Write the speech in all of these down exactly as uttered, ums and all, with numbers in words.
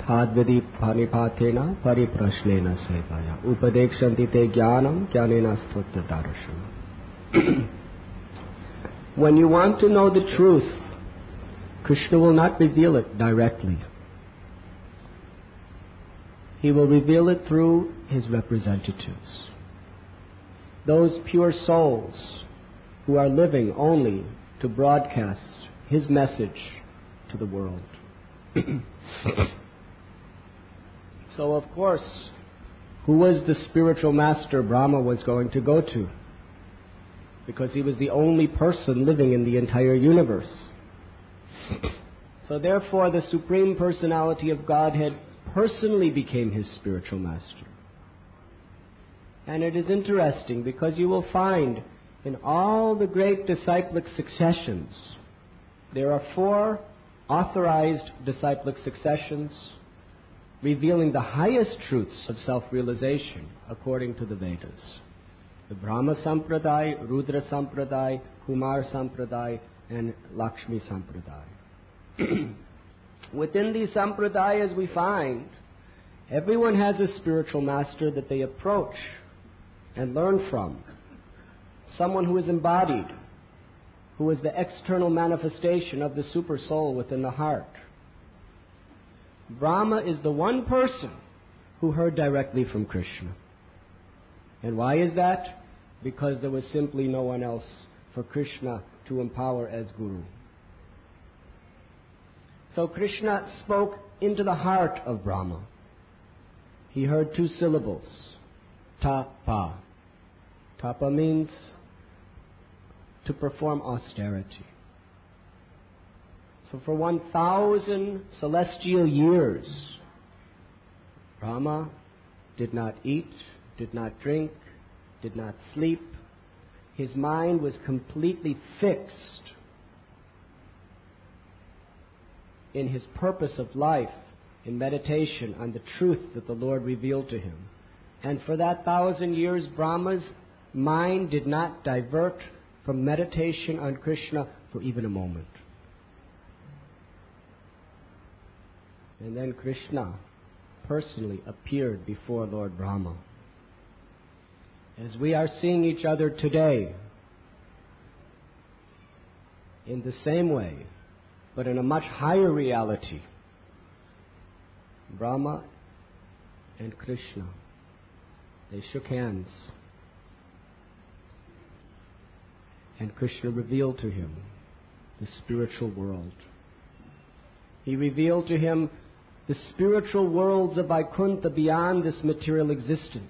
Tadvidi panipatena pariprashnena sevaya. Upadekshanti te jnanam jnanena stutta darashanam. When you want to know the truth, Krishna will not reveal it directly. He will reveal it through his representatives. Those pure souls who are living only to broadcast his message to the world. So, of course, who was the spiritual master Brahma was going to go to? Because he was the only person living in the entire universe. So therefore, the Supreme Personality of Godhead personally became his spiritual master. And it is interesting because you will find in all the great disciplic successions, there are four authorized disciplic successions revealing the highest truths of self-realization according to the Vedas. The Brahma Sampradaya, Rudra Sampradaya, Kumar Sampradaya, and Lakshmi Sampradaya. Within these sampradayas we find everyone has a spiritual master that they approach and learn from. Someone who is embodied, who is the external manifestation of the super soul within the heart. Brahma is the one person who heard directly from Krishna. And why is that? Because there was simply no one else for Krishna to empower as Guru. So Krishna spoke into the heart of Brahma. He heard two syllables, tapa. Tapa means to perform austerity. So for one thousand celestial years, Brahma did not eat, did not drink, did not sleep. His mind was completely fixed in his purpose of life, in meditation on the truth that the Lord revealed to him. And for that thousand years, Brahma's mind did not divert from meditation on Krishna for even a moment. And then Krishna personally appeared before Lord Brahma. As we are seeing each other today, in the same way, but in a much higher reality, Brahma and Krishna, they shook hands. And Krishna revealed to him the spiritual world. He revealed to him the spiritual worlds of Vaikuntha beyond this material existence.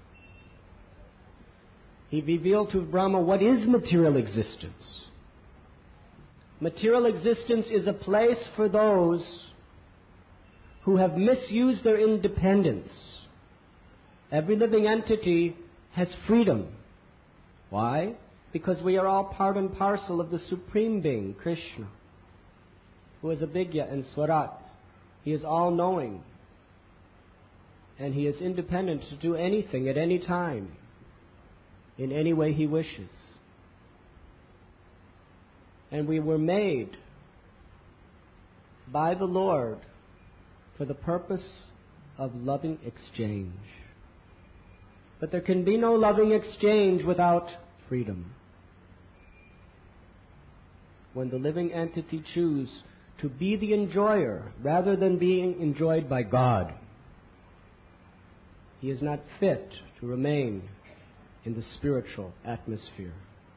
He revealed to Brahma what is material existence. Material existence is a place for those who have misused their independence. Every living entity has freedom. Why? Because we are all part and parcel of the Supreme Being, Krishna, who is Abhidya and Swarat. He is all-knowing, and he is independent to do anything at any time, in any way he wishes. And we were made by the Lord for the purpose of loving exchange. But there can be no loving exchange without freedom. When the living entity choose to be the enjoyer rather than being enjoyed by God, he is not fit to remain in the spiritual atmosphere.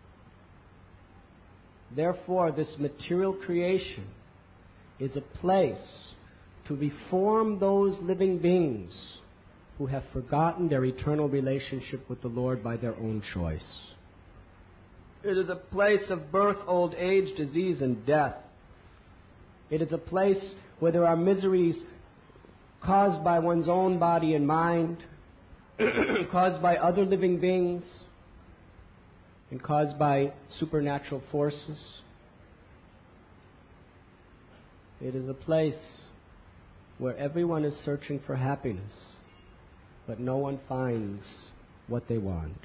Therefore, this material creation is a place to reform those living beings who have forgotten their eternal relationship with the Lord by their own choice. It is a place of birth, old age, disease, and death. It is a place where there are miseries caused by one's own body and mind, caused by other living beings, and caused by supernatural forces. It is a place where everyone is searching for happiness, but no one finds what they want.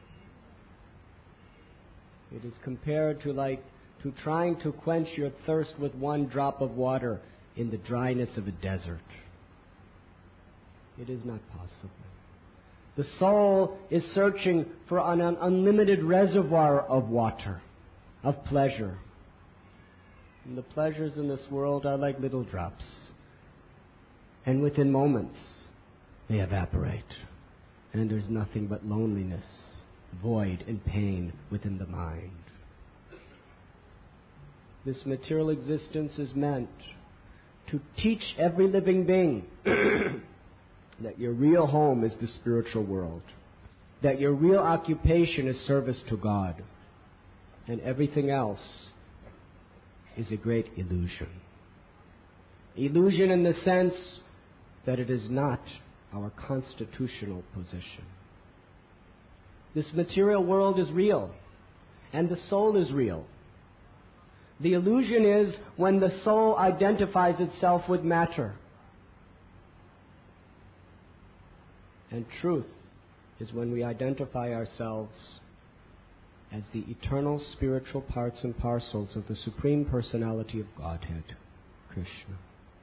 It is compared to like to trying to quench your thirst with one drop of water in the dryness of a desert. It is not possible. The soul is searching for an unlimited reservoir of water, of pleasure. And the pleasures in this world are like little drops. And within moments, they evaporate. And there's nothing but loneliness, void, and pain within the mind. This material existence is meant to teach every living being that your real home is the spiritual world, that your real occupation is service to God, and everything else is a great illusion. Illusion in the sense that it is not our constitutional position. This material world is real, and the soul is real. The illusion is when the soul identifies itself with matter. And truth is when we identify ourselves as the eternal spiritual parts and parcels of the Supreme Personality of Godhead, Krishna.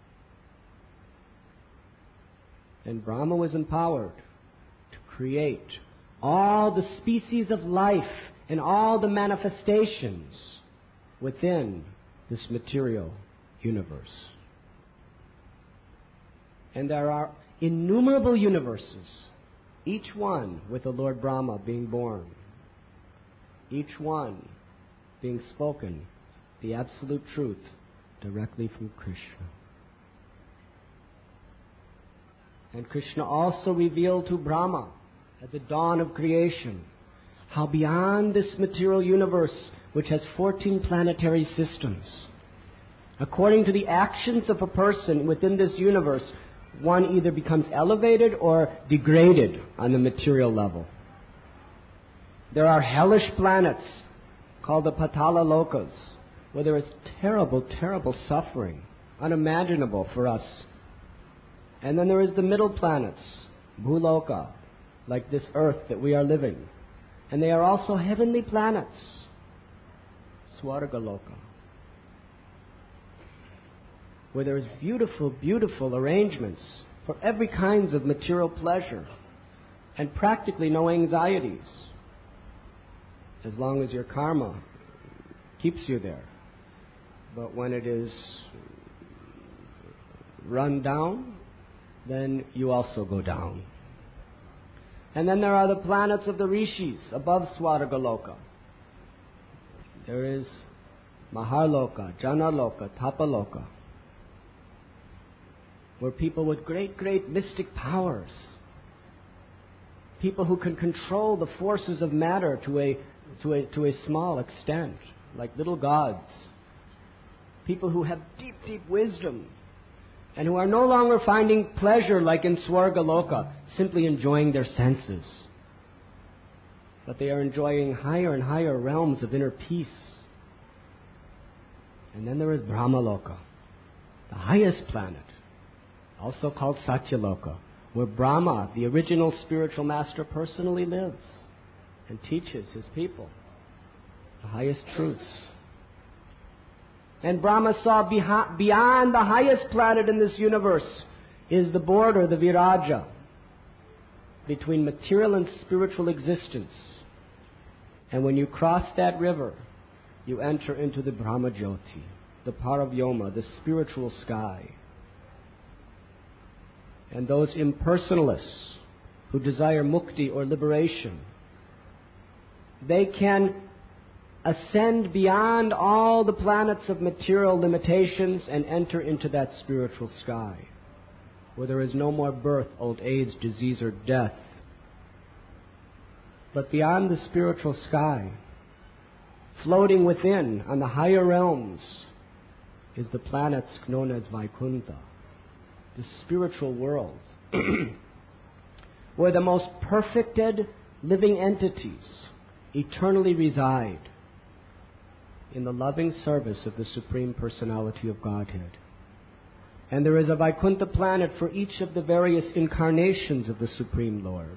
And Brahma was empowered to create all the species of life and all the manifestations within this material universe. And there are innumerable universes, each one with the Lord Brahma being born, each one being spoken the absolute truth directly from Krishna. And Krishna also revealed to Brahma at the dawn of creation how beyond this material universe, which has fourteen planetary systems, according to the actions of a person within this universe, one either becomes elevated or degraded on the material level. There are hellish planets called the Patala Lokas, where there is terrible, terrible suffering, unimaginable for us. And then there is the middle planets, Bhuloka, like this earth that we are living. And they are also heavenly planets, Swargaloka, where there is beautiful, beautiful arrangements for every kinds of material pleasure and practically no anxieties, as long as your karma keeps you there. But when it is run down, then you also go down. And then there are the planets of the rishis above Swargaloka. There is Maharloka, Janaloka, Tapaloka, where people with great, great mystic powers, people who can control the forces of matter to a, to a, to a small extent, like little gods, people who have deep, deep wisdom, and who are no longer finding pleasure like in Swargaloka, simply enjoying their senses, but they are enjoying higher and higher realms of inner peace. And then there is Brahmaloka, the highest planet, also called Satyaloka, where Brahma, the original spiritual master, personally lives and teaches his people the highest truths. And Brahma saw beha- beyond the highest planet in this universe is the border, the Viraja, between material and spiritual existence. And when you cross that river, you enter into the Brahma Jyoti, the Paravyoma, the spiritual sky. And those impersonalists who desire mukti or liberation, they can ascend beyond all the planets of material limitations and enter into that spiritual sky, where there is no more birth, old age, disease, or death. But beyond the spiritual sky, floating within on the higher realms, is the planets known as Vaikuntha, the spiritual world, where the most perfected living entities eternally reside in the loving service of the Supreme Personality of Godhead. And there is a Vaikuntha planet for each of the various incarnations of the Supreme Lord.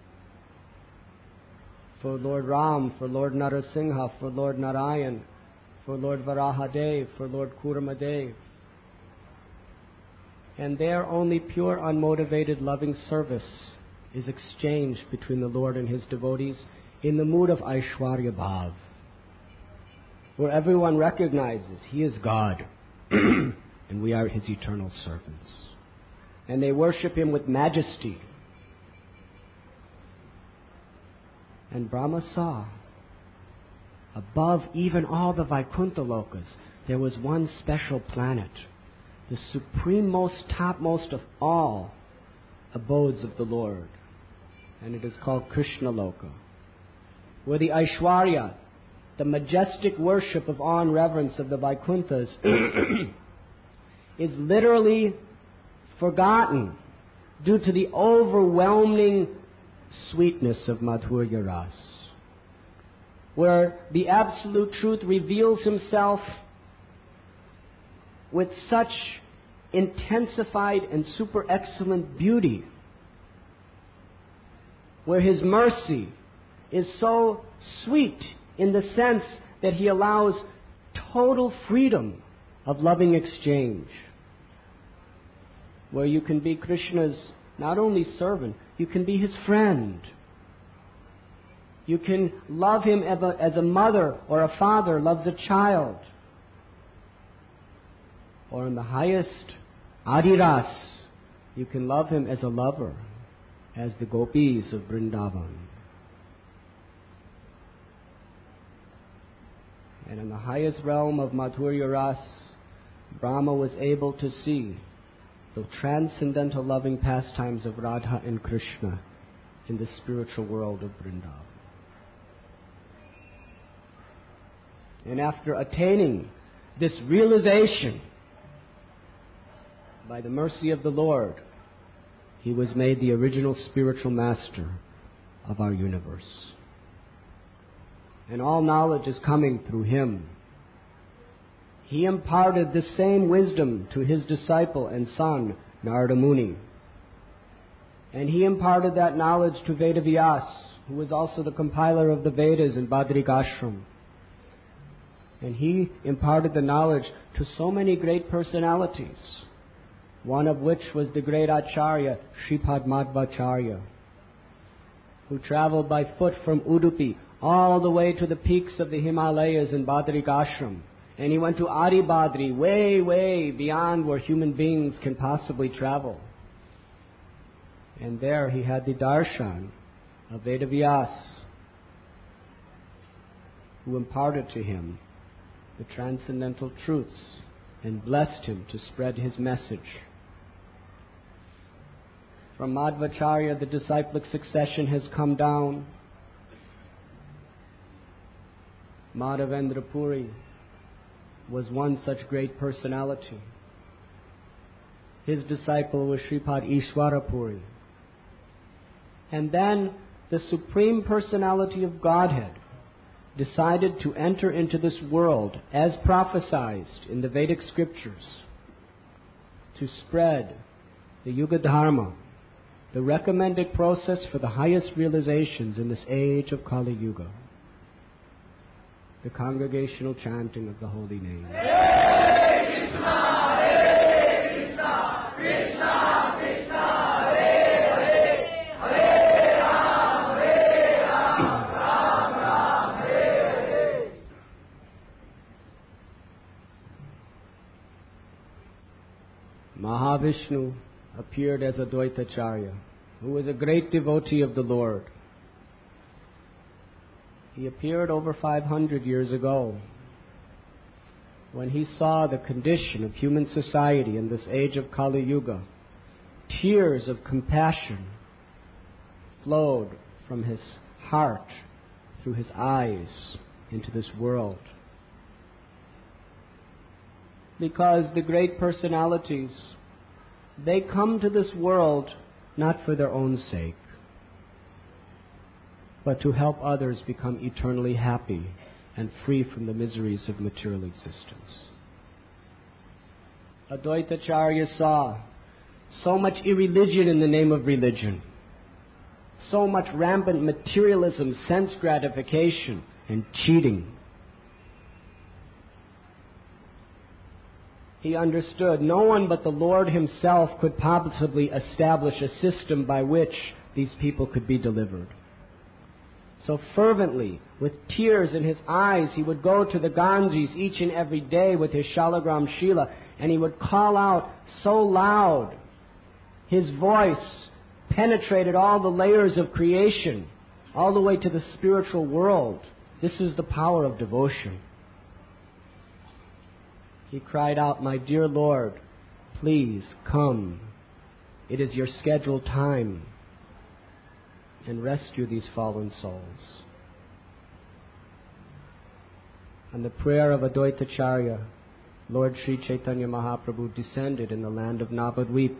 For Lord Ram, for Lord Narasingha, for Lord Narayan, for Lord Varahadev, for Lord Kurmadev. And there only pure, unmotivated, loving service is exchanged between the Lord and His devotees in the mood of Aishwarya Bhav, where everyone recognizes He is God and we are His eternal servants. And they worship Him with majesty. And Brahma saw, above even all the Vaikuntha Lokas, there was one special planet, the supreme-most, topmost of all abodes of the Lord. And it is called Krishna Loka, where the Aishwarya, the majestic worship of awe and reverence of the Vaikunthas, is literally forgotten due to the overwhelming sweetness of Madhurya Ras, where the Absolute Truth reveals Himself with such intensified and super excellent beauty, where His mercy is so sweet in the sense that He allows total freedom of loving exchange, where you can be Krishna's not only servant, you can be His friend. You can love Him as a, as a mother or a father loves a child. Or in the highest Adiras, you can love Him as a lover, as the gopis of Vrindavan. And in the highest realm of Madhurya Ras, Brahma was able to see the transcendental loving pastimes of Radha and Krishna in the spiritual world of Vrindavan. And after attaining this realization, by the mercy of the Lord, He was made the original spiritual master of our universe. And all knowledge is coming through Him. He imparted the same wisdom to His disciple and son, Narada Muni. And He imparted that knowledge to Vedavyas, who was also the compiler of the Vedas in Badrik Ashram. And he imparted the knowledge to so many great personalities, one of which was the great Acharya, Shripad Madhvacharya, who traveled by foot from Udupi all the way to the peaks of the Himalayas in Badrik Ashram. And he went to Adi Badri, way, way beyond where human beings can possibly travel. And there he had the darshan of Vedavyas, who imparted to him the transcendental truths and blessed him to spread his message. From Madhvacharya, the disciplic succession has come down. Madhavendra Puri was one such great personality. His disciple was Shripad Ishwara Puri. And then the Supreme Personality of Godhead decided to enter into this world as prophesied in the Vedic scriptures to spread the Yuga Dharma, the recommended process for the highest realizations in this age of Kali Yuga, the congregational chanting of the holy name. Hare Krishna, Hare Krishna, Krishna Krishna, Hare Hare, Hare Ram, Hare Ram, Ram Ram, Hare Hare. Mahavishnu appeared as Advaitacharya, who was a great devotee of the Lord. He appeared over five hundred years ago when he saw the condition of human society in this age of Kali Yuga. Tears of compassion flowed from his heart through his eyes into this world. Because the great personalities, they come to this world not for their own sake, but to help others become eternally happy and free from the miseries of material existence. Advaitacharya saw so much irreligion in the name of religion, so much rampant materialism, sense gratification, and cheating. he understood no one but the Lord himself could possibly establish a system by which these people could be delivered. So fervently, with tears in his eyes, he would go to the Ganges each and every day with his Shalagram Shila, and he would call out so loud. His voice penetrated all the layers of creation, all the way to the spiritual world. This is the power of devotion. He cried out, "My dear Lord, please come. It is your scheduled time, and rescue these fallen souls." On the prayer of Advaitacharya, Lord Sri Chaitanya Mahaprabhu descended in the land of Navadvip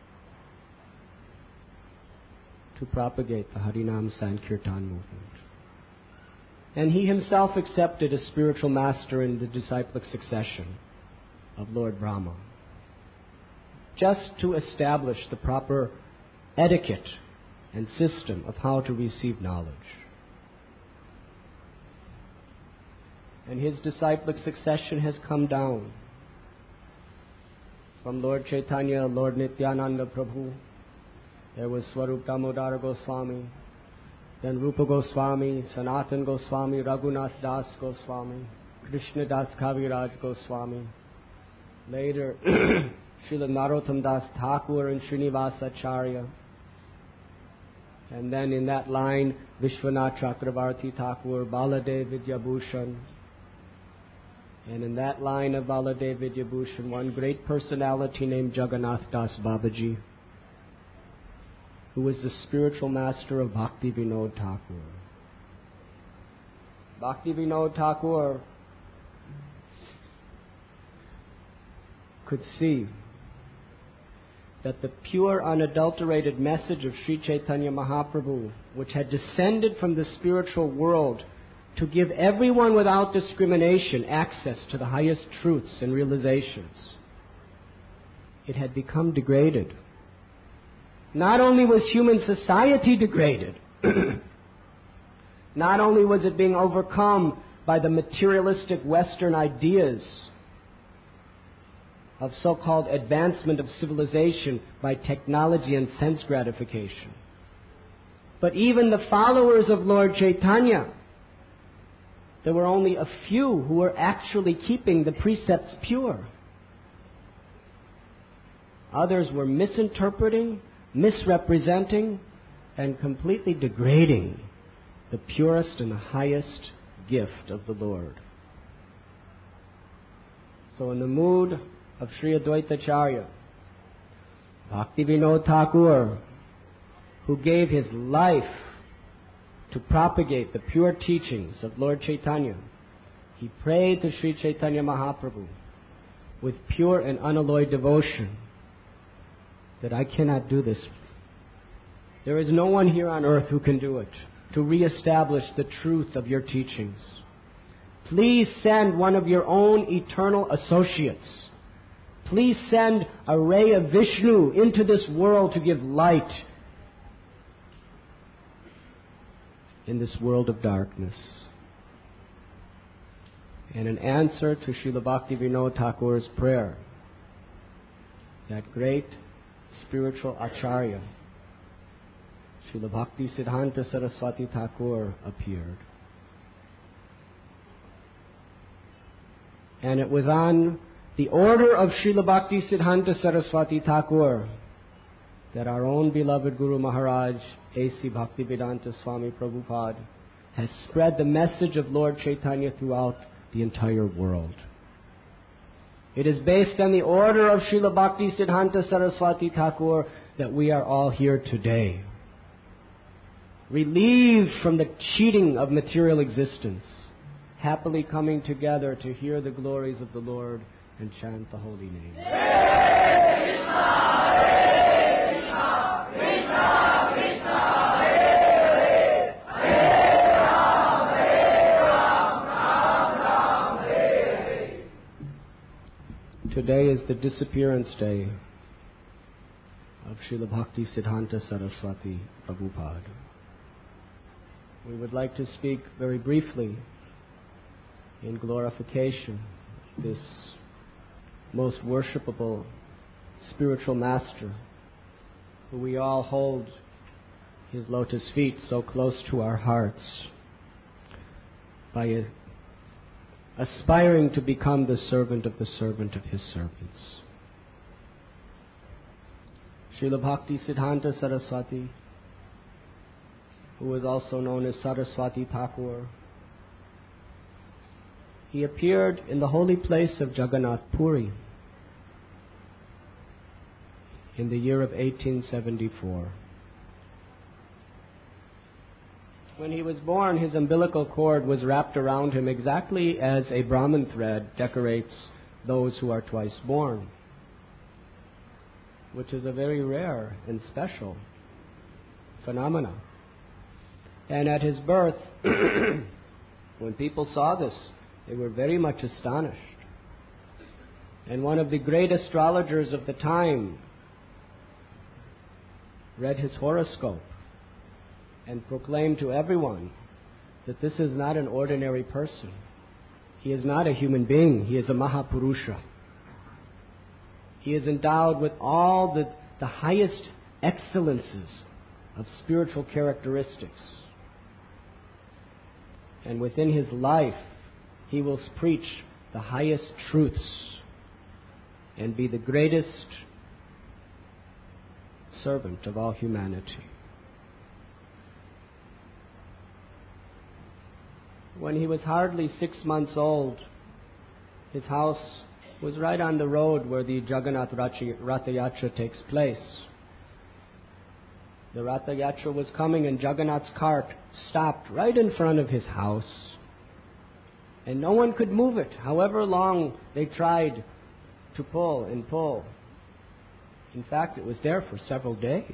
to propagate the Harinam Sankirtan movement. And he himself accepted a spiritual master in the disciplic succession of Lord Brahma, just to establish the proper etiquette and system of how to receive knowledge. And his disciplic succession has come down from Lord Chaitanya, Lord Nityananda Prabhu. There was Swarup Damodara Goswami, then Rupa Goswami, Sanatan Goswami, Raghunath Das Goswami, Krishna Das Kaviraj Goswami. Later, Srila Narottam Das Thakur and Srinivasa Acharya. And then in that line, Vishwanath Chakravarti Thakur, Baladev Vidyabhushan. And in that line of Baladev Vidyabhushan, one great personality named Jagannath Das Babaji, who was the spiritual master of Bhakti Vinod Thakur. Bhakti Vinod Thakur could see that the pure, unadulterated message of Sri Chaitanya Mahaprabhu, which had descended from the spiritual world to give everyone without discrimination access to the highest truths and realizations, it had become degraded. Not only was human society degraded, not only was it being overcome by the materialistic Western ideas of so-called advancement of civilization by technology and sense gratification, but even the followers of Lord Chaitanya, there were only a few who were actually keeping the precepts pure. Others were misinterpreting, misrepresenting, and completely degrading the purest and the highest gift of the Lord. So in the mood of Sri Advaitacharya, Bhakti Vinod Thakur, who gave his life to propagate the pure teachings of Lord Chaitanya, he prayed to Sri Chaitanya Mahaprabhu with pure and unalloyed devotion that I cannot do this. There is no one here on earth who can do it, to reestablish the truth of your teachings. Please send one of your own eternal associates. Please send a ray of Vishnu into this world to give light in this world of darkness. And in answer to Srila Bhakti Vinod Thakur's prayer, that great spiritual Acharya, Srila Bhakti Siddhanta Saraswati Thakur, appeared. And it was on the order of Srila Bhakti Siddhanta Saraswati Thakur that our own beloved Guru Maharaj, A C Bhaktivedanta Swami Prabhupada, has spread the message of Lord Chaitanya throughout the entire world. It is based on the order of Srila Bhakti Siddhanta Saraswati Thakur that we are all here today, relieved from the cheating of material existence, happily coming together to hear the glories of the Lord and chant the holy name. Hare Krishna, Hare Krishna, Krishna Krishna, Hare Hare, Hare Ram, Hare Ram, Ram Ram, Hare Hare. Today is the disappearance day of Srila Bhakti Siddhanta Saraswati Prabhupada. We would like to speak very briefly in glorification of this most worshipable spiritual master, who we all hold his lotus feet so close to our hearts, by a, aspiring to become the servant of the servant of his servants. Srila Bhakti Siddhanta Saraswati, who was also known as Saraswati Thakur, he appeared in the holy place of Jagannath Puri in the year of eighteen seventy-four. When he was born, his umbilical cord was wrapped around him exactly as a Brahman thread decorates those who are twice born, which is a very rare and special phenomena. And at his birth, when people saw this, they were very much astonished. And one of the great astrologers of the time read his horoscope and proclaimed to everyone that this is not an ordinary person. He is not a human being. He is a Mahapurusha. He is endowed with all the, the highest excellences of spiritual characteristics. And within his life, he will preach the highest truths and be the greatest servant of all humanity. When he was hardly six months old, his house was right on the road where the Jagannath Ratha Yatra takes place. The Ratha Yatra was coming and Jagannath's cart stopped right in front of his house. And no one could move it, however long they tried to pull and pull. In fact, it was there for several days.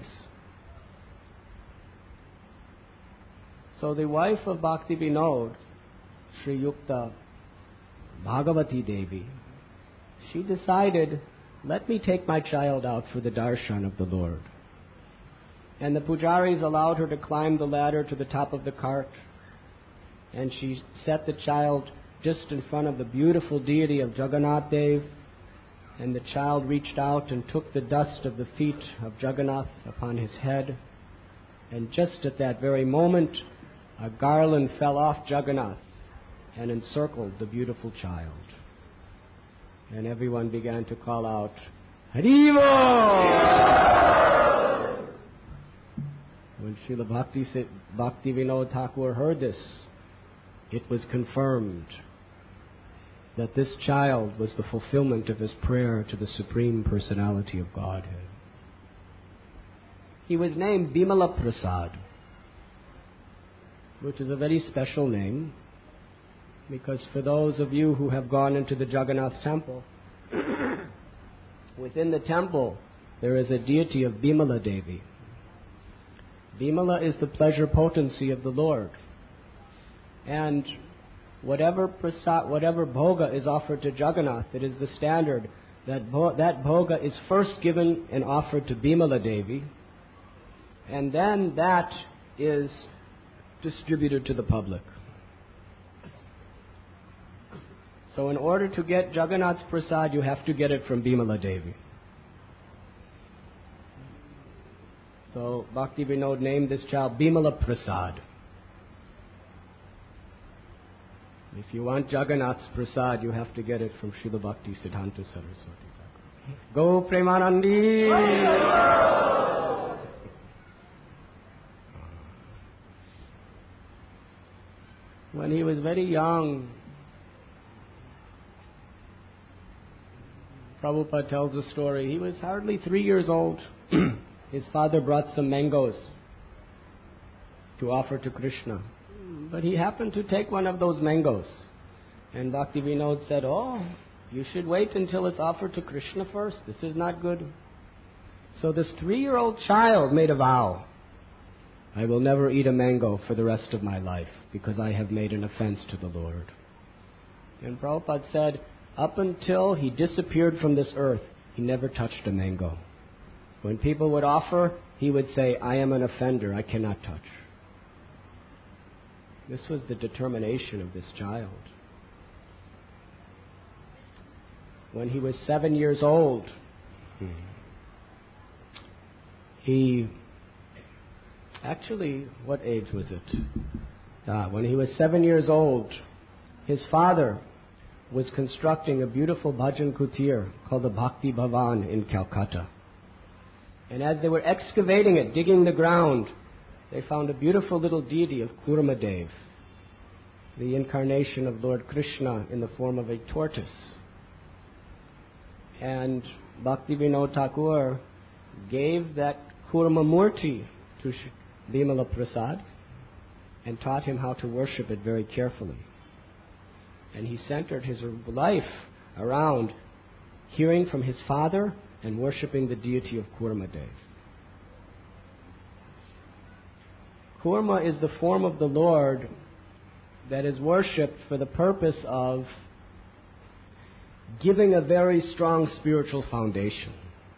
So the wife of Bhakti Vinod, Sri Yukta Bhagavati Devi, she decided, let me take my child out for the darshan of the Lord. And the pujaris allowed her to climb the ladder to the top of the cart, and she set the child just in front of the beautiful deity of Jagannath Dev, and the child reached out and took the dust of the feet of Jagannath upon his head, and just at that very moment, a garland fell off Jagannath and encircled the beautiful child. And everyone began to call out, Haribo! When Srila Bhakti, Bhakti Vinod Thakur heard this, it was confirmed that this child was the fulfillment of his prayer to the Supreme Personality of Godhead. He was named Bimala Prasad, which is a very special name, because for those of you who have gone into the Jagannath temple, within the temple there is a deity of Bimala Devi. Bimala is the pleasure potency of the Lord. And whatever prasad, whatever bhoga is offered to Jagannath, it is the standard that bo- that bhoga is first given and offered to Bimala Devi, and then that is distributed to the public. So in order to get Jagannath's prasad, you have to get it from Bimala Devi. So Bhakti Vinod named this child Bimala Prasad. If you want Jagannath's prasad, you have to get it from Srila Bhakti Siddhanta Saraswati Thakur. Go Premanandi! When he was very young, Prabhupada tells a story. He was hardly three years old. His father brought some mangoes to offer to Krishna. But he happened to take one of those mangoes. And Bhakti Vinod said, oh, you should wait until it's offered to Krishna first. This is not good. So this three-year-old child made a vow. I will never eat a mango for the rest of my life because I have made an offense to the Lord. And Prabhupada said, up until he disappeared from this earth, he never touched a mango. When people would offer, he would say, I am an offender, I cannot touch. This was the determination of this child. when he was seven years old, he, actually, what age was it? Ah, when he was seven years old, his father was constructing a beautiful bhajan kutir called the Bhakti Bhavan in Calcutta. And as they were excavating it, digging the ground, they found a beautiful little deity of Kurmadev, the incarnation of Lord Krishna in the form of a tortoise. And Bhakti Vinod Thakur gave that Kurma Murti to Bimala Prasad and taught him how to worship it very carefully. And he centered his life around hearing from his father and worshipping the deity of Kurmadev. Kurma is the form of the Lord that is worshipped for the purpose of giving a very strong spiritual foundation.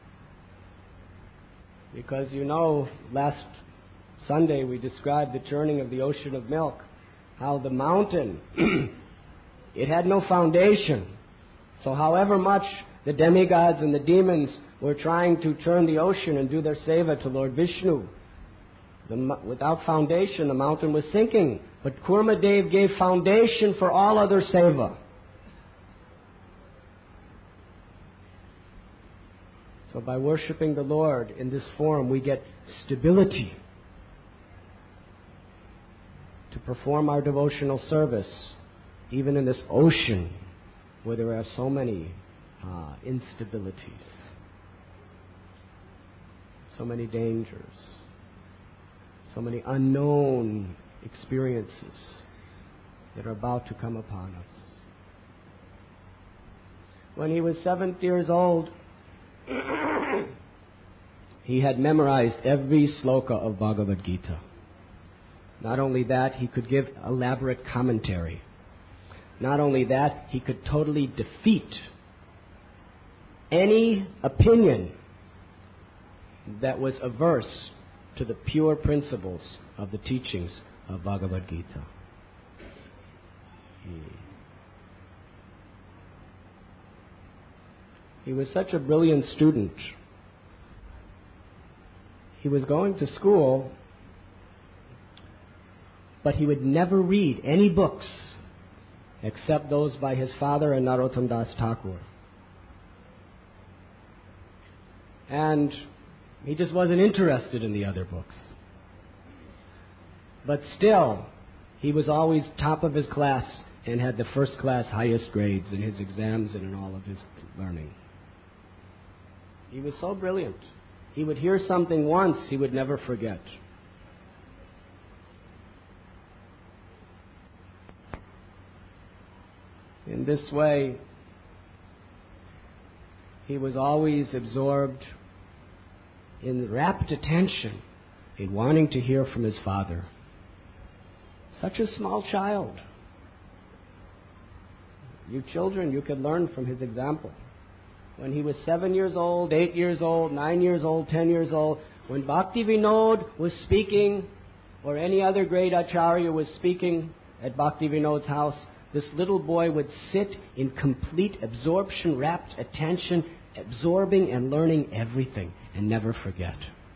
Because you know, last Sunday we described the churning of the ocean of milk, how the mountain, it had no foundation. So however much the demigods and the demons were trying to turn the ocean and do their seva to Lord Vishnu, the, without foundation the mountain was sinking. But Kurmadev gave foundation for all other seva. So by worshipping the Lord in this form, we get stability to perform our devotional service, even in this ocean where there are so many uh, instabilities, so many dangers, so many unknown experiences that are about to come upon us. When he was seven years old, he had memorized every sloka of Bhagavad Gita. Not only that, he could give elaborate commentary. Not only that, he could totally defeat any opinion that was averse to the pure principles of the teachings of Bhagavad Gita. He was such a brilliant student. He was going to school, but he would never read any books except those by his father and Narottam Das Thakur. And he just wasn't interested in the other books. But still, he was always top of his class and had the first class highest grades in his exams and in all of his learning. He was so brilliant. He would hear something once, he would never forget. In this way, he was always absorbed in rapt attention in wanting to hear from his father. Such a small child. You children, you could learn from his example. When he was seven years old, eight years old, nine years old, ten years old, when Bhakti Vinod was speaking, or any other great acharya was speaking at Bhakti Vinod's house, this little boy would sit in complete absorption, rapt attention, absorbing and learning everything, and never forget.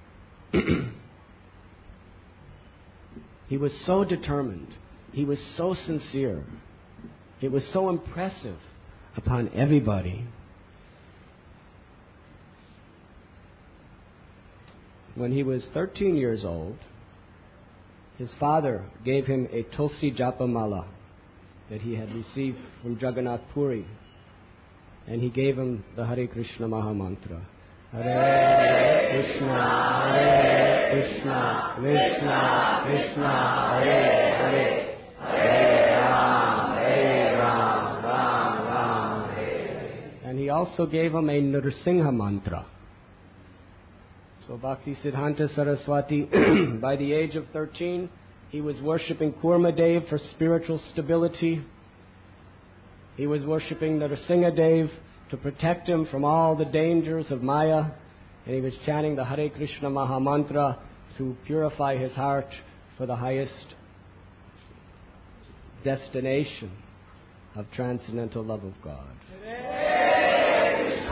He was so determined. He was so sincere. It was so impressive upon everybody. When he was thirteen years old, his father gave him a Tulsi Japa Mala that he had received from Jagannath Puri. And he gave him the Hare Krishna Maha Mantra. Hare Krishna, Hare Krishna, Krishna Krishna, Hare Hare, Hare Ram, Hare Ram, Ram Ram, Hare Hare. And he also gave him a Nrsimha Mantra. So Bhakti Siddhanta Saraswati, by the age of thirteen, he was worshipping Kurmadev for spiritual stability. He was worshipping Nrsimhadev to protect him from all the dangers of Maya. And he was chanting the Hare Krishna Maha Mantra to purify his heart for the highest destination of transcendental love of God.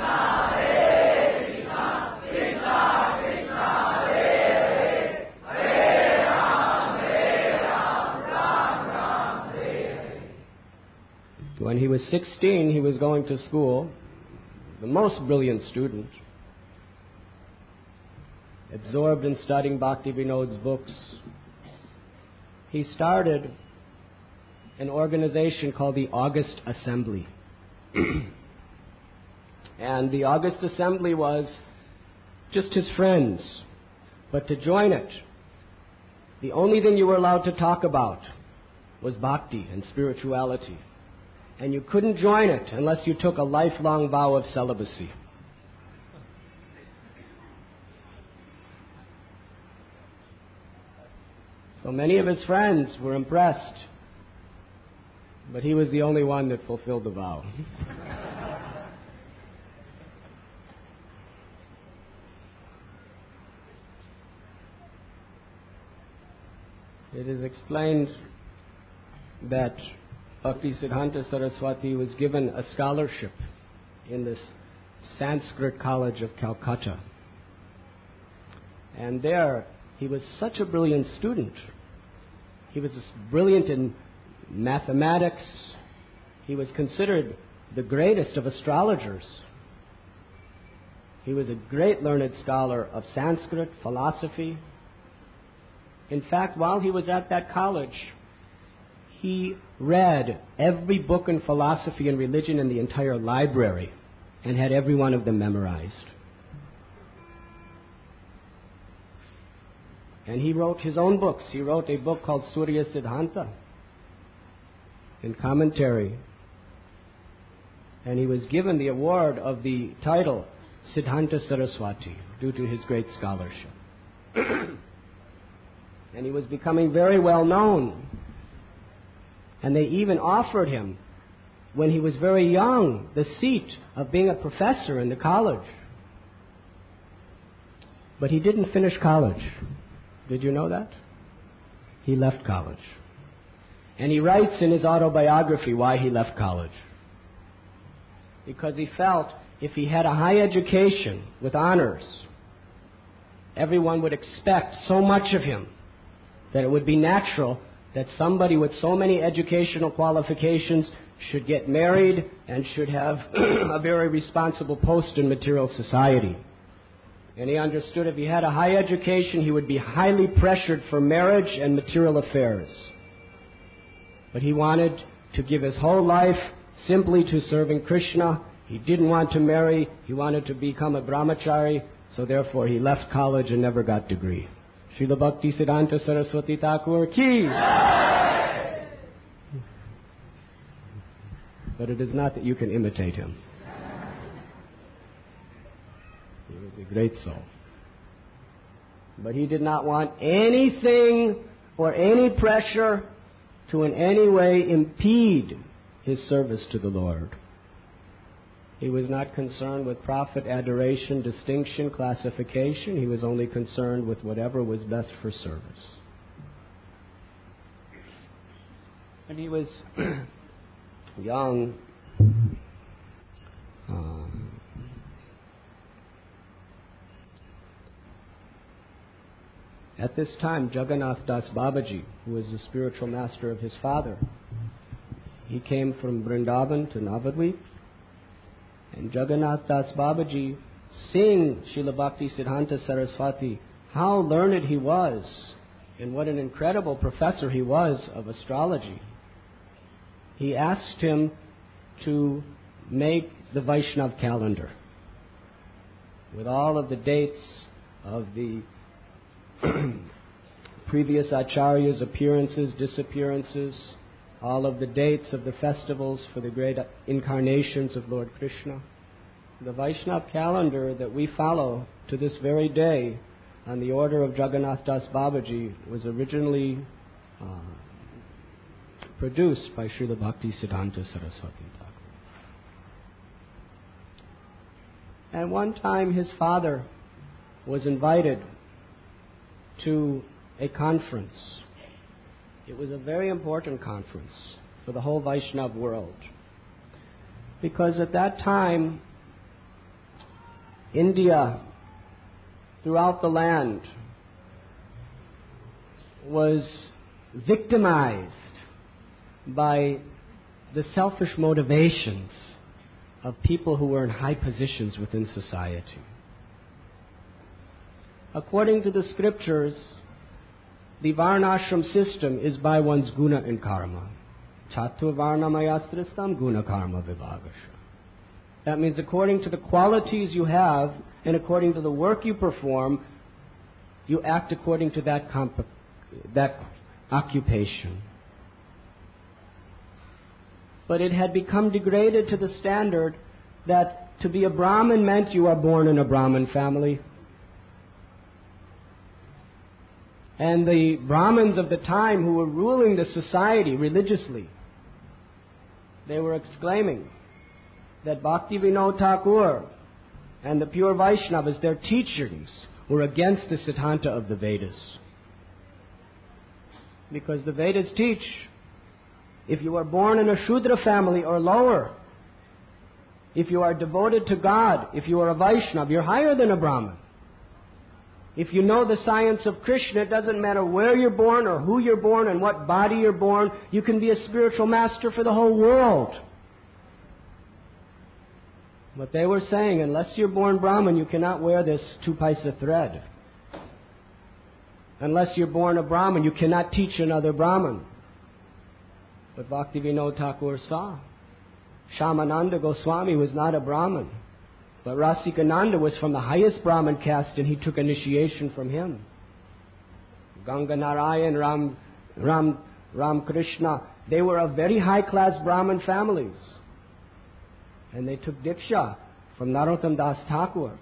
When he was sixteen, he was going to school, the most brilliant student, absorbed in studying Bhaktivinoda's books. He started an organization called the August Assembly. And the August Assembly was just his friends. But to join it, the only thing you were allowed to talk about was bhakti and spirituality. And you couldn't join it unless you took a lifelong vow of celibacy. So many of his friends were impressed, but he was the only one that fulfilled the vow. It is explained that Bhaktisiddhanta Saraswati was given a scholarship in this Sanskrit College of Calcutta. And there, he was such a brilliant student. He was brilliant in mathematics. He was considered the greatest of astrologers. He was a great learned scholar of Sanskrit, philosophy. In fact, while he was at that college, he read every book in philosophy and religion in the entire library and had every one of them memorized. And he wrote his own books. He wrote a book called Surya Siddhanta in commentary. And he was given the award of the title Siddhanta Saraswati due to his great scholarship. And he was becoming very well known. And they even offered him, when he was very young, the seat of being a professor in the college. But he didn't finish college. Did you know that? He left college. And he writes in his autobiography why he left college. Because he felt if he had a high education with honors, everyone would expect so much of him that it would be natural that somebody with so many educational qualifications should get married and should have a very responsible post in material society. And he understood if he had a high education, he would be highly pressured for marriage and material affairs. But he wanted to give his whole life simply to serving Krishna. He didn't want to marry. He wanted to become a brahmachari. So therefore he left college and never got a degree. Srila Bhaktisiddhanta Saraswati Thakur ki. But it is not that you can imitate him. He was a great soul. But he did not want anything or any pressure to in any way impede his service to the Lord. He was not concerned with profit, adoration, distinction, classification. He was only concerned with whatever was best for service. When he was young, um, at this time, Jagannath Das Babaji, who was the spiritual master of his father, he came from Vrindavan to Navadvip. And Jagannath Das Babaji, seeing Srila Bhaktisiddhanta Saraswati, how learned he was, and what an incredible professor he was of astrology, he asked him to make the Vaishnav calendar with all of the dates of the previous acharyas' appearances, disappearances, all of the dates of the festivals for the great incarnations of Lord Krishna. The Vaishnav calendar that we follow to this very day on the order of Jagannath Das Babaji was originally uh, produced by Srila Bhaktisiddhanta Saraswati Thakur. And one time his father was invited to a conference. It was a very important conference for the whole Vaishnav world. Because at that time, India, throughout the land, was victimized by the selfish motivations of people who were in high positions within society. According to the scriptures, the Varnashram system is by one's guna and karma. Chatur varnamayastristam guna karma vibhagasha. That means according to the qualities you have and according to the work you perform, you act according to that, comp- that occupation. But it had become degraded to the standard that to be a Brahmin meant you are born in a Brahmin family. And the Brahmins of the time who were ruling the society religiously, they were exclaiming that Bhaktivinoda Thakur and the pure Vaishnavas, their teachings, were against the Siddhanta of the Vedas. Because the Vedas teach, if you are born in a Shudra family or lower, if you are devoted to God, if you are a Vaishnava, you're higher than a Brahmin. If you know the science of Krishna, it doesn't matter where you're born or who you're born and what body you're born, you can be a spiritual master for the whole world. But they were saying, unless you're born Brahmin, you cannot wear this two-paisa thread. Unless you're born a Brahmin, you cannot teach another Brahmin. But Bhaktivinoda Thakur saw. Shyamananda Goswami was not a Brahmin. But Rasikananda was from the highest Brahmin caste and he took initiation from him. Ganga Narayan, Ram, Ram, Ram Krishna, they were of very high-class Brahmin families. And they took Diksha from Narottam Das Thakur.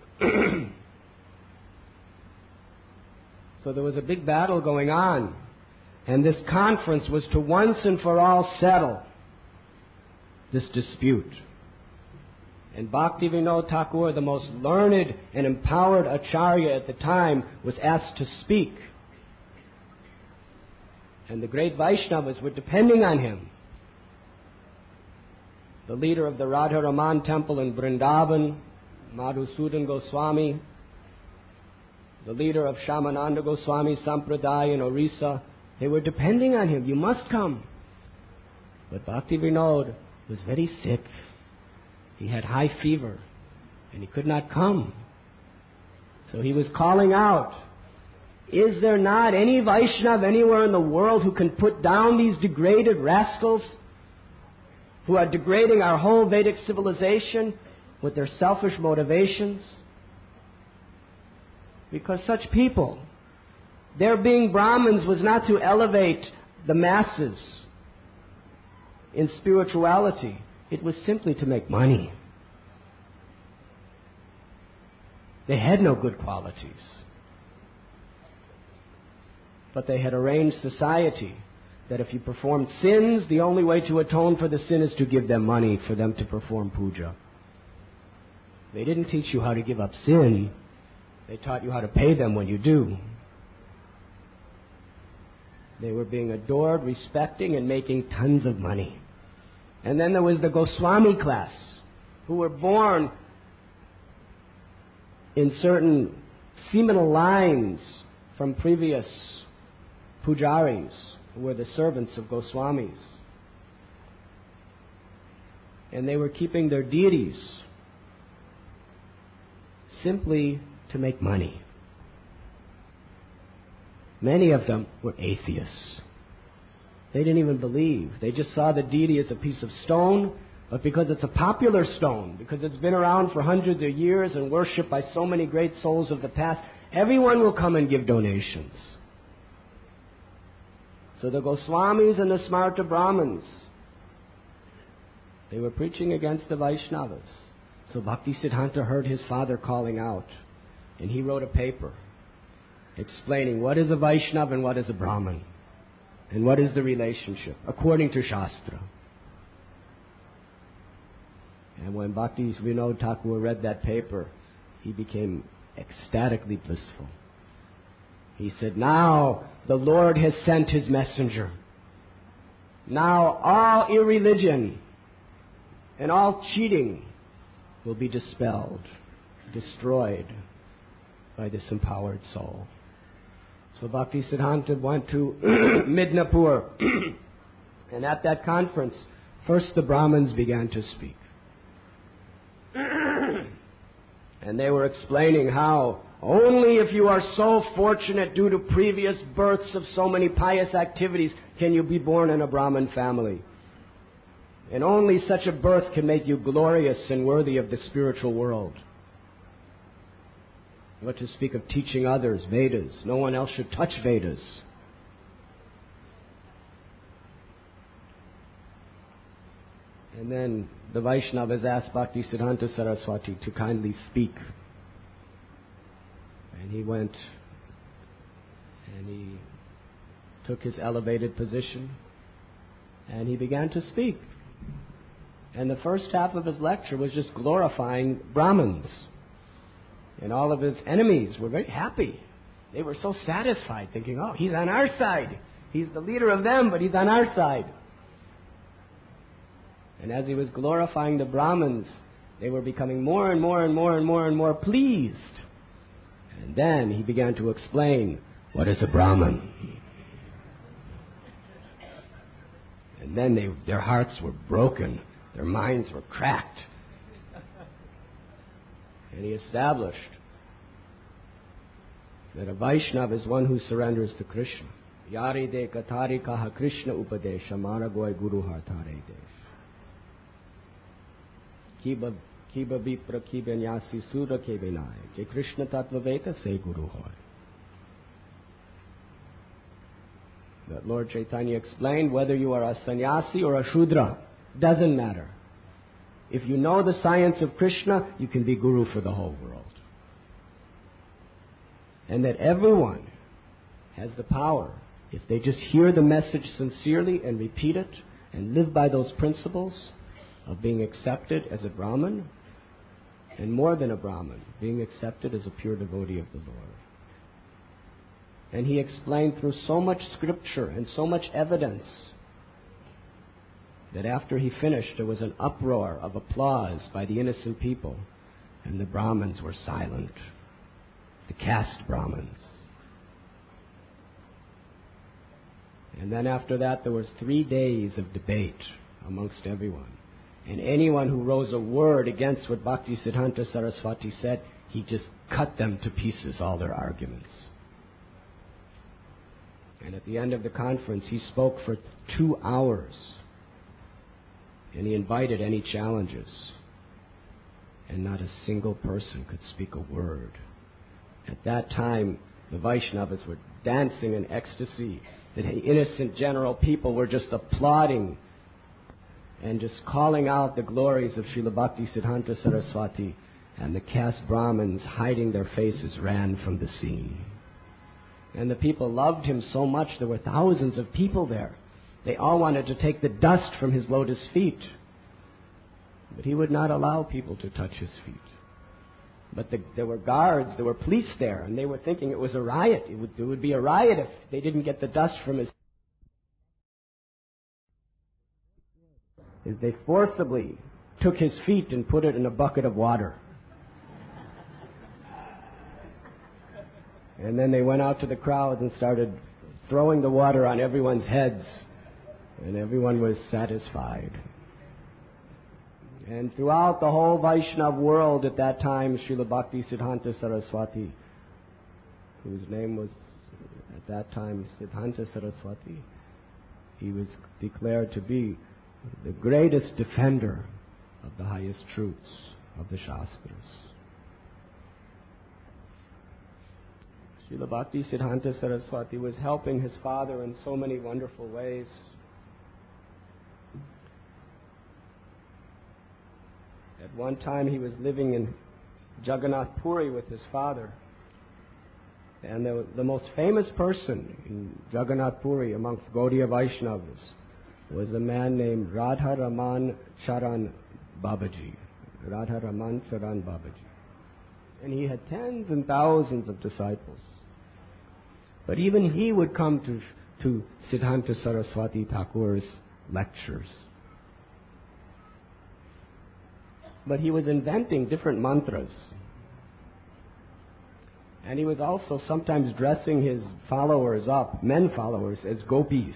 So there was a big battle going on. And this conference was to once and for all settle this dispute. And Bhaktivinoda Thakur, the most learned and empowered acharya at the time, was asked to speak. And the great Vaishnavas were depending on him. The leader of the Radha Raman temple in Vrindavan, Madhusudan Goswami, the leader of Shyamananda Goswami Sampradaya in Orissa, they were depending on him. You must come. But Bhaktivinoda was very sick. He had high fever, and he could not come. So he was calling out, is there not any Vaishnava anywhere in the world who can put down these degraded rascals who are degrading our whole Vedic civilization with their selfish motivations? Because such people, their being Brahmins was not to elevate the masses in spirituality. It was simply to make money. They had no good qualities. But they had arranged society that if you performed sins, the only way to atone for the sin is to give them money for them to perform puja. They didn't teach you how to give up sin. They taught you how to pay them when you do. They were being adored, respecting, and making tons of money. And then there was the Goswami class, who were born in certain seminal lines from previous pujaris, who were the servants of Goswamis. And they were keeping their deities simply to make money. Many of them were atheists. They didn't even believe. They just saw the deity as a piece of stone, but because it's a popular stone, because it's been around for hundreds of years and worshipped by so many great souls of the past, everyone will come and give donations. So the Goswamis and the Smarta Brahmins, they were preaching against the Vaishnavas. So Bhaktisiddhanta heard his father calling out, and he wrote a paper explaining what is a Vaishnava and what is a Brahmin, and what is the relationship according to Shastra. And when Bhaktivinoda Thakur read that paper, he became ecstatically blissful. He said, now the Lord has sent his messenger. Now all irreligion and all cheating will be dispelled. destroyed by this empowered soul. So Bhaktisiddhanta went to Midnapur, and at that conference, first the Brahmins began to speak. And they were explaining how only if you are so fortunate due to previous births of so many pious activities can you be born in a Brahmin family. And only such a birth can make you glorious and worthy of the spiritual world. What to speak of teaching others Vedas? No one else should touch Vedas. And then the Vaishnavas asked Bhaktisiddhanta Saraswati to kindly speak. And he went and he took his elevated position and he began to speak. And the first half of his lecture was just glorifying Brahmins. And all of his enemies were very happy. They were so satisfied, thinking, oh, he's on our side. He's the leader of them, but he's on our side. And as he was glorifying the Brahmins, they were becoming more and more and more and more and more pleased. And then he began to explain, what is a Brahmin? And then they, their hearts were broken. Their minds were cracked. And he established that a Vaishnava is one who surrenders to Krishna. Yari de katari kaha Krishna upadesha maragoy guru hartare desh. Kiba kiba vipra kiba nyasi sura ke binay. Je Krishna tattva veta se guru hoy. That Lord Chaitanya explained, whether you are a sannyasi or a shudra, doesn't matter. If you know the science of Krishna, you can be guru for the whole world. And that everyone has the power, if they just hear the message sincerely and repeat it and live by those principles of being accepted as a Brahmin, and more than a Brahmin, being accepted as a pure devotee of the Lord. And he explained through so much scripture and so much evidence that after he finished, there was an uproar of applause by the innocent people, and the Brahmins were silent, the caste Brahmins. And then after that, there was three days of debate amongst everyone. And anyone who rose a word against what Bhaktisiddhanta Saraswati said, he just cut them to pieces, all their arguments. And at the end of the conference, he spoke for two hours. And he invited any challenges. And not a single person could speak a word. At that time, the Vaishnavas were dancing in ecstasy. The innocent general people were just applauding and just calling out the glories of Srila Bhaktisiddhanta Saraswati. And the caste Brahmins, hiding their faces, ran from the scene. And the people loved him so much, there were thousands of people there. They all wanted to take the dust from his lotus feet. But he would not allow people to touch his feet. But the, there were guards, there were police there, and they were thinking it was a riot. It would, it would be a riot if they didn't get the dust from his feet. They forcibly took his feet and put it in a bucket of water. And then they went out to the crowd and started throwing the water on everyone's heads. And everyone was satisfied. And throughout the whole Vaishnava world at that time, Srila Bhaktisiddhanta Saraswati, whose name was at that time Siddhanta Saraswati, he was declared to be the greatest defender of the highest truths of the Shastras. Srila Bhaktisiddhanta Saraswati was helping his father in so many wonderful ways. At one time he was living in Jagannath Puri with his father. And the, the most famous person in Jagannath Puri amongst Gaudiya Vaishnavas was a man named Radha Raman Charan Babaji. Radha Raman Charan Babaji. And he had tens and thousands of disciples. But even he would come to, to Siddhanta Saraswati Thakur's lectures. But he was inventing different mantras. And he was also sometimes dressing his followers up, men followers, as gopis.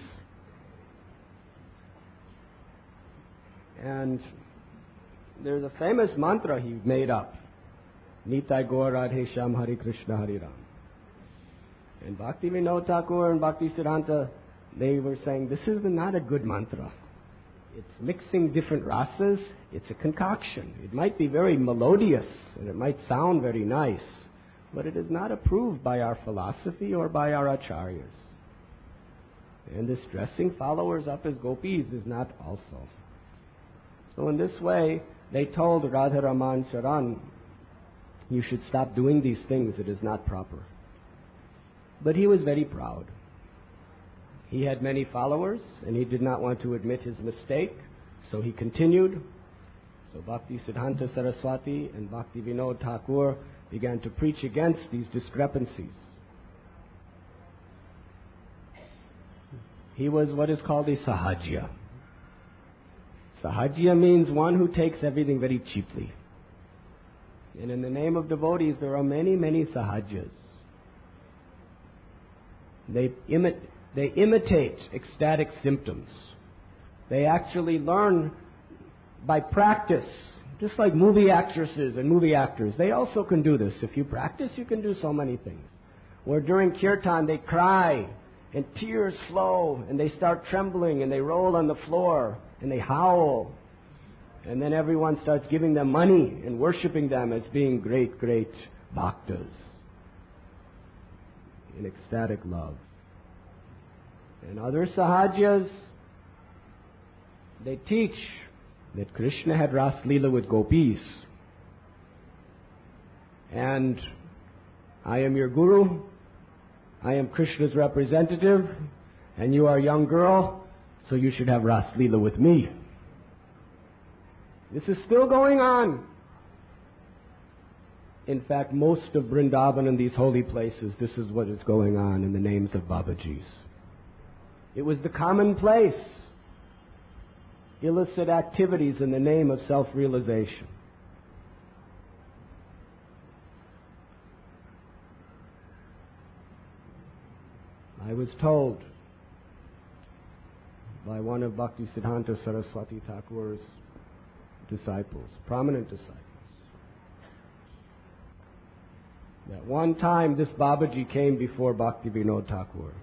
And there's a famous mantra he made up, Nitai Gaur Radhe Shyam Hare Krishna Hare Ram. And Bhakti Vinod Thakur and Bhakti Siddhanta, they were saying, this is not a good mantra. It's mixing different rasas. It's a concoction. It might be very melodious and it might sound very nice, but it is not approved by our philosophy or by our acharyas. And this dressing followers up as gopis is not also. So in this way, they told Radharaman Charan, you should stop doing these things. It is not proper. But he was very proud. He had many followers, and he did not want to admit his mistake, so he continued. So Bhakti Siddhanta Saraswati and Bhakti Vinod Thakur began to preach against these discrepancies. He was what is called a Sahajya. Sahajya means one who takes everything very cheaply. And in the name of devotees, there are many, many Sahajyas. They imitate They imitate ecstatic symptoms. They actually learn by practice, just like movie actresses and movie actors. They also can do this. If you practice, you can do so many things. Where during kirtan they cry and tears flow and they start trembling and they roll on the floor and they howl. And then everyone starts giving them money and worshiping them as being great, great bhaktas in ecstatic love. And other Sahajyas, they teach that Krishna had Ras Leela with gopis. And I am your guru, I am Krishna's representative, and you are a young girl, so you should have Ras Leela with me. This is still going on. In fact, most of Vrindavan and these holy places, this is what is going on in the names of Babajis. It was the commonplace. Illicit activities in the name of self-realization. I was told by one of Bhakti Siddhanta Saraswati Thakur's disciples, prominent disciples, that one time this Babaji came before Bhakti Vinod Thakur.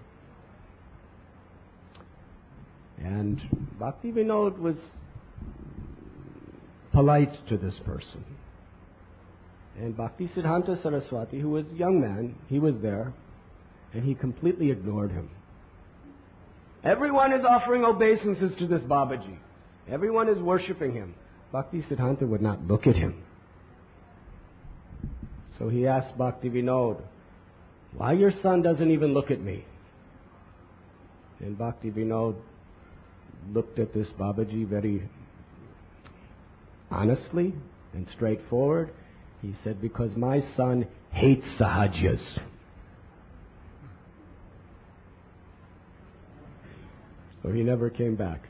And Bhakti Vinod was polite to this person. And Bhakti Siddhanta Saraswati, who was a young man, he was there, and he completely ignored him. Everyone is offering obeisances to this Babaji. Everyone is worshipping him. Bhakti Siddhanta would not look at him. So he asked Bhakti Vinod, why your son doesn't even look at me? And Bhakti Vinod looked at this Babaji very honestly and straightforward. He said, because my son hates Sahajyas. So he never came back.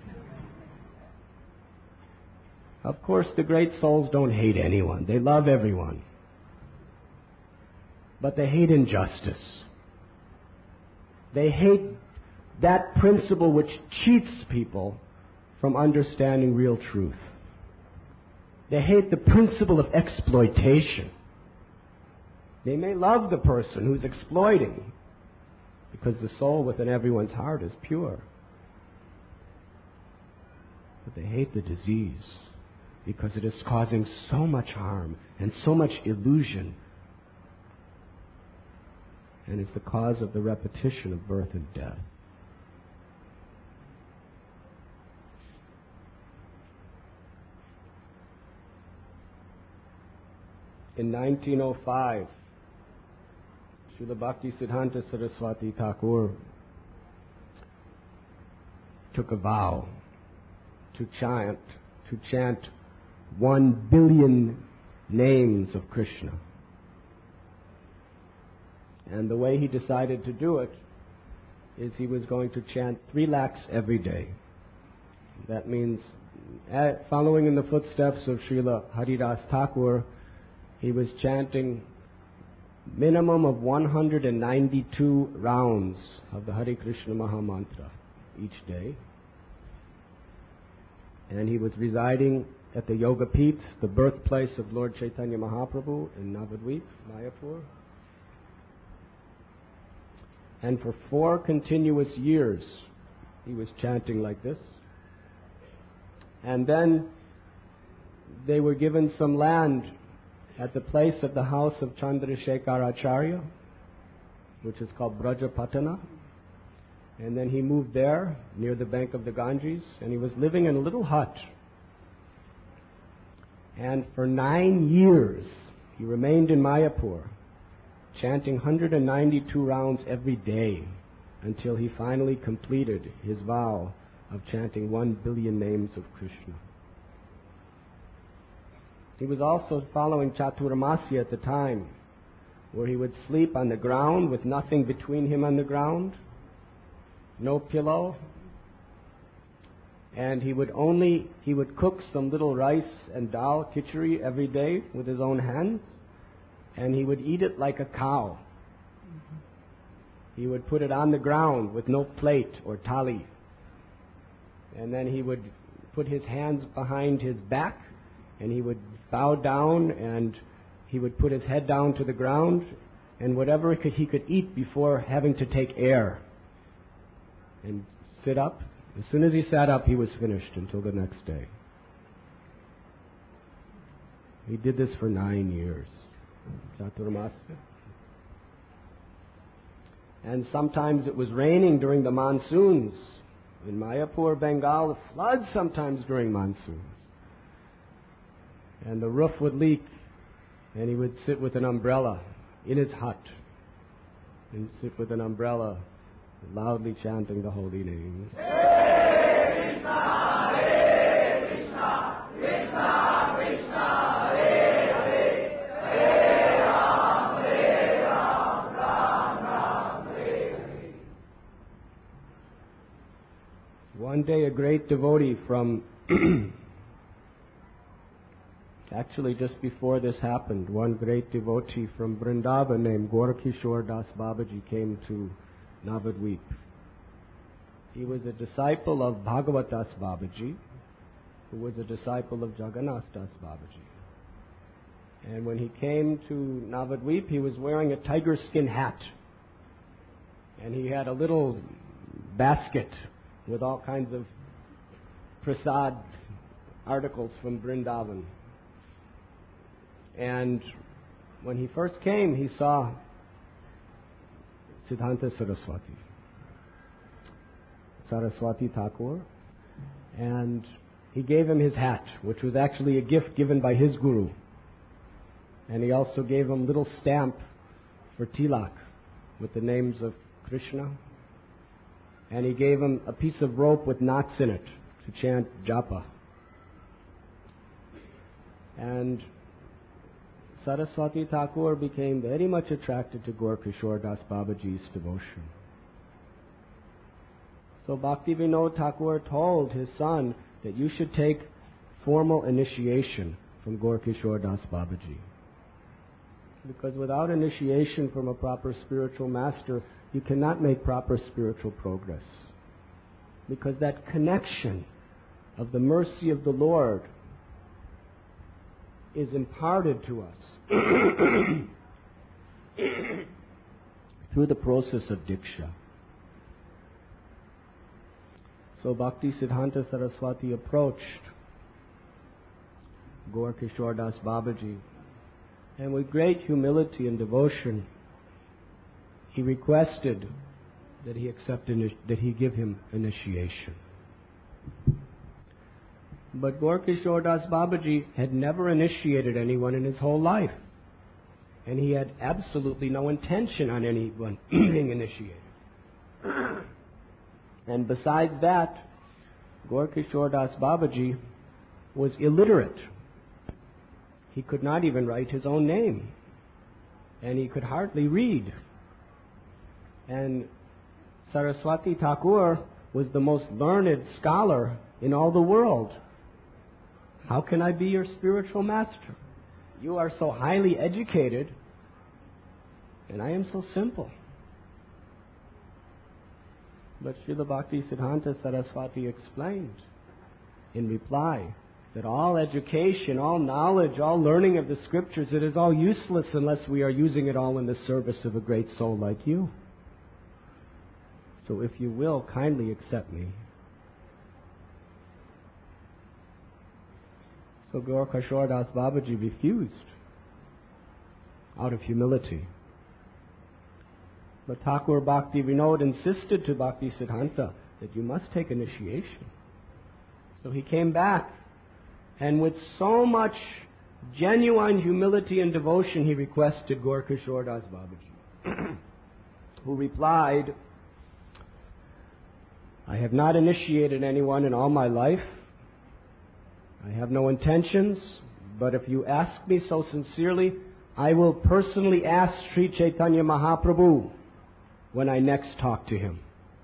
Of course, the great souls don't hate anyone. They love everyone. But they hate injustice. They hate that principle which cheats people from understanding real truth. They hate the principle of exploitation. They may love the person who's exploiting because the soul within everyone's heart is pure. But they hate the disease because it is causing so much harm and so much illusion, and is the cause of the repetition of birth and death. In nineteen oh five, Srila Bhakti Siddhanta Saraswati Thakur took a vow to chant, to chant one billion names of Krishna. And the way he decided to do it is he was going to chant three lakhs every day. That means, following in the footsteps of Srila Haridas Thakur, he was chanting minimum of one hundred ninety-two rounds of the Hare Krishna Maha Mantra each day. And he was residing at the Yoga Peeth, the birthplace of Lord Chaitanya Mahaprabhu in Navadvip, Mayapur. And for four continuous years, he was chanting like this. And then they were given some land at the place of the house of Chandrasekhar Acharya, which is called Brajapatana. And then he moved there, near the bank of the Ganges, and he was living in a little hut. And for nine years, he remained in Mayapur, chanting one hundred ninety-two rounds every day, until he finally completed his vow of chanting one billion names of Krishna. He was also following Chaturmasya at the time, where he would sleep on the ground with nothing between him and the ground, no pillow, and he would only, he would cook some little rice and dal, khichdi, every day with his own hands, and he would eat it like a cow. Mm-hmm. He would put it on the ground with no plate or thali, and then he would put his hands behind his back, and he would bow down, and he would put his head down to the ground, and whatever he could, he could eat before having to take air, and sit up. As soon as he sat up, he was finished until the next day. He did this for nine years. Chaturmasya. And sometimes it was raining during the monsoons. In Mayapur, Bengal, it floods sometimes during monsoons. And the roof would leak, and he would sit with an umbrella in his hut, and sit with an umbrella, loudly chanting the holy names. Hare Krishna, Hare Krishna, Krishna Krishna, Hare Hare, Hare Ram, Hare Ram, Ram Ram, Hare Hare. One day a great devotee from, actually just before this happened, one great devotee from Vrindavan named Gorkishore Das Babaji came to Navadvip. He was a disciple of Bhagavat Das Babaji, who was a disciple of Jagannath Das Babaji. And when he came to Navadvip, he was wearing a tiger skin hat. And he had a little basket with all kinds of prasad articles from Vrindavan. And when he first came, he saw Siddhanta Saraswati, Saraswati Thakur, and he gave him his hat, which was actually a gift given by his guru. And he also gave him a little stamp for tilak with the names of Krishna. And he gave him a piece of rope with knots in it to chant japa. And Saraswati Thakur became very much attracted to Gorkishore Das Babaji's devotion. So Bhakti Vinod Thakur told his son that you should take formal initiation from Gorkishore Das Babaji. Because without initiation from a proper spiritual master, you cannot make proper spiritual progress. Because that connection of the mercy of the Lord is imparted to us through the process of Diksha. So Bhakti Siddhanta Saraswati approached Gorkishore Das Babaji, and with great humility and devotion, he requested that he accept initi- that he give him initiation. But Gorkishore Das Babaji had never initiated anyone in his whole life. And he had absolutely no intention on anyone being initiated. And besides that, Gorkishore Das Babaji was illiterate. He could not even write his own name. And he could hardly read. And Saraswati Thakur was the most learned scholar in all the world. How can I be your spiritual master? You are so highly educated, And I am so simple. But Srila Bhaktisiddhanta Saraswati explained in reply that all education, all knowledge, all learning of the scriptures, it is all useless unless we are using it all in the service of a great soul like you. So if you will, kindly accept me. So Gaur Kishore Das Babaji refused out of humility. But Thakur Bhakti Vinod insisted to Bhaktisiddhanta that you must take initiation. So he came back, and with so much genuine humility and devotion, he requested Gaur Kishore Das Babaji, who replied, I have not initiated anyone in all my life. I have no intentions, but if you ask me so sincerely, I will personally ask Sri Chaitanya Mahaprabhu when I next talk to him.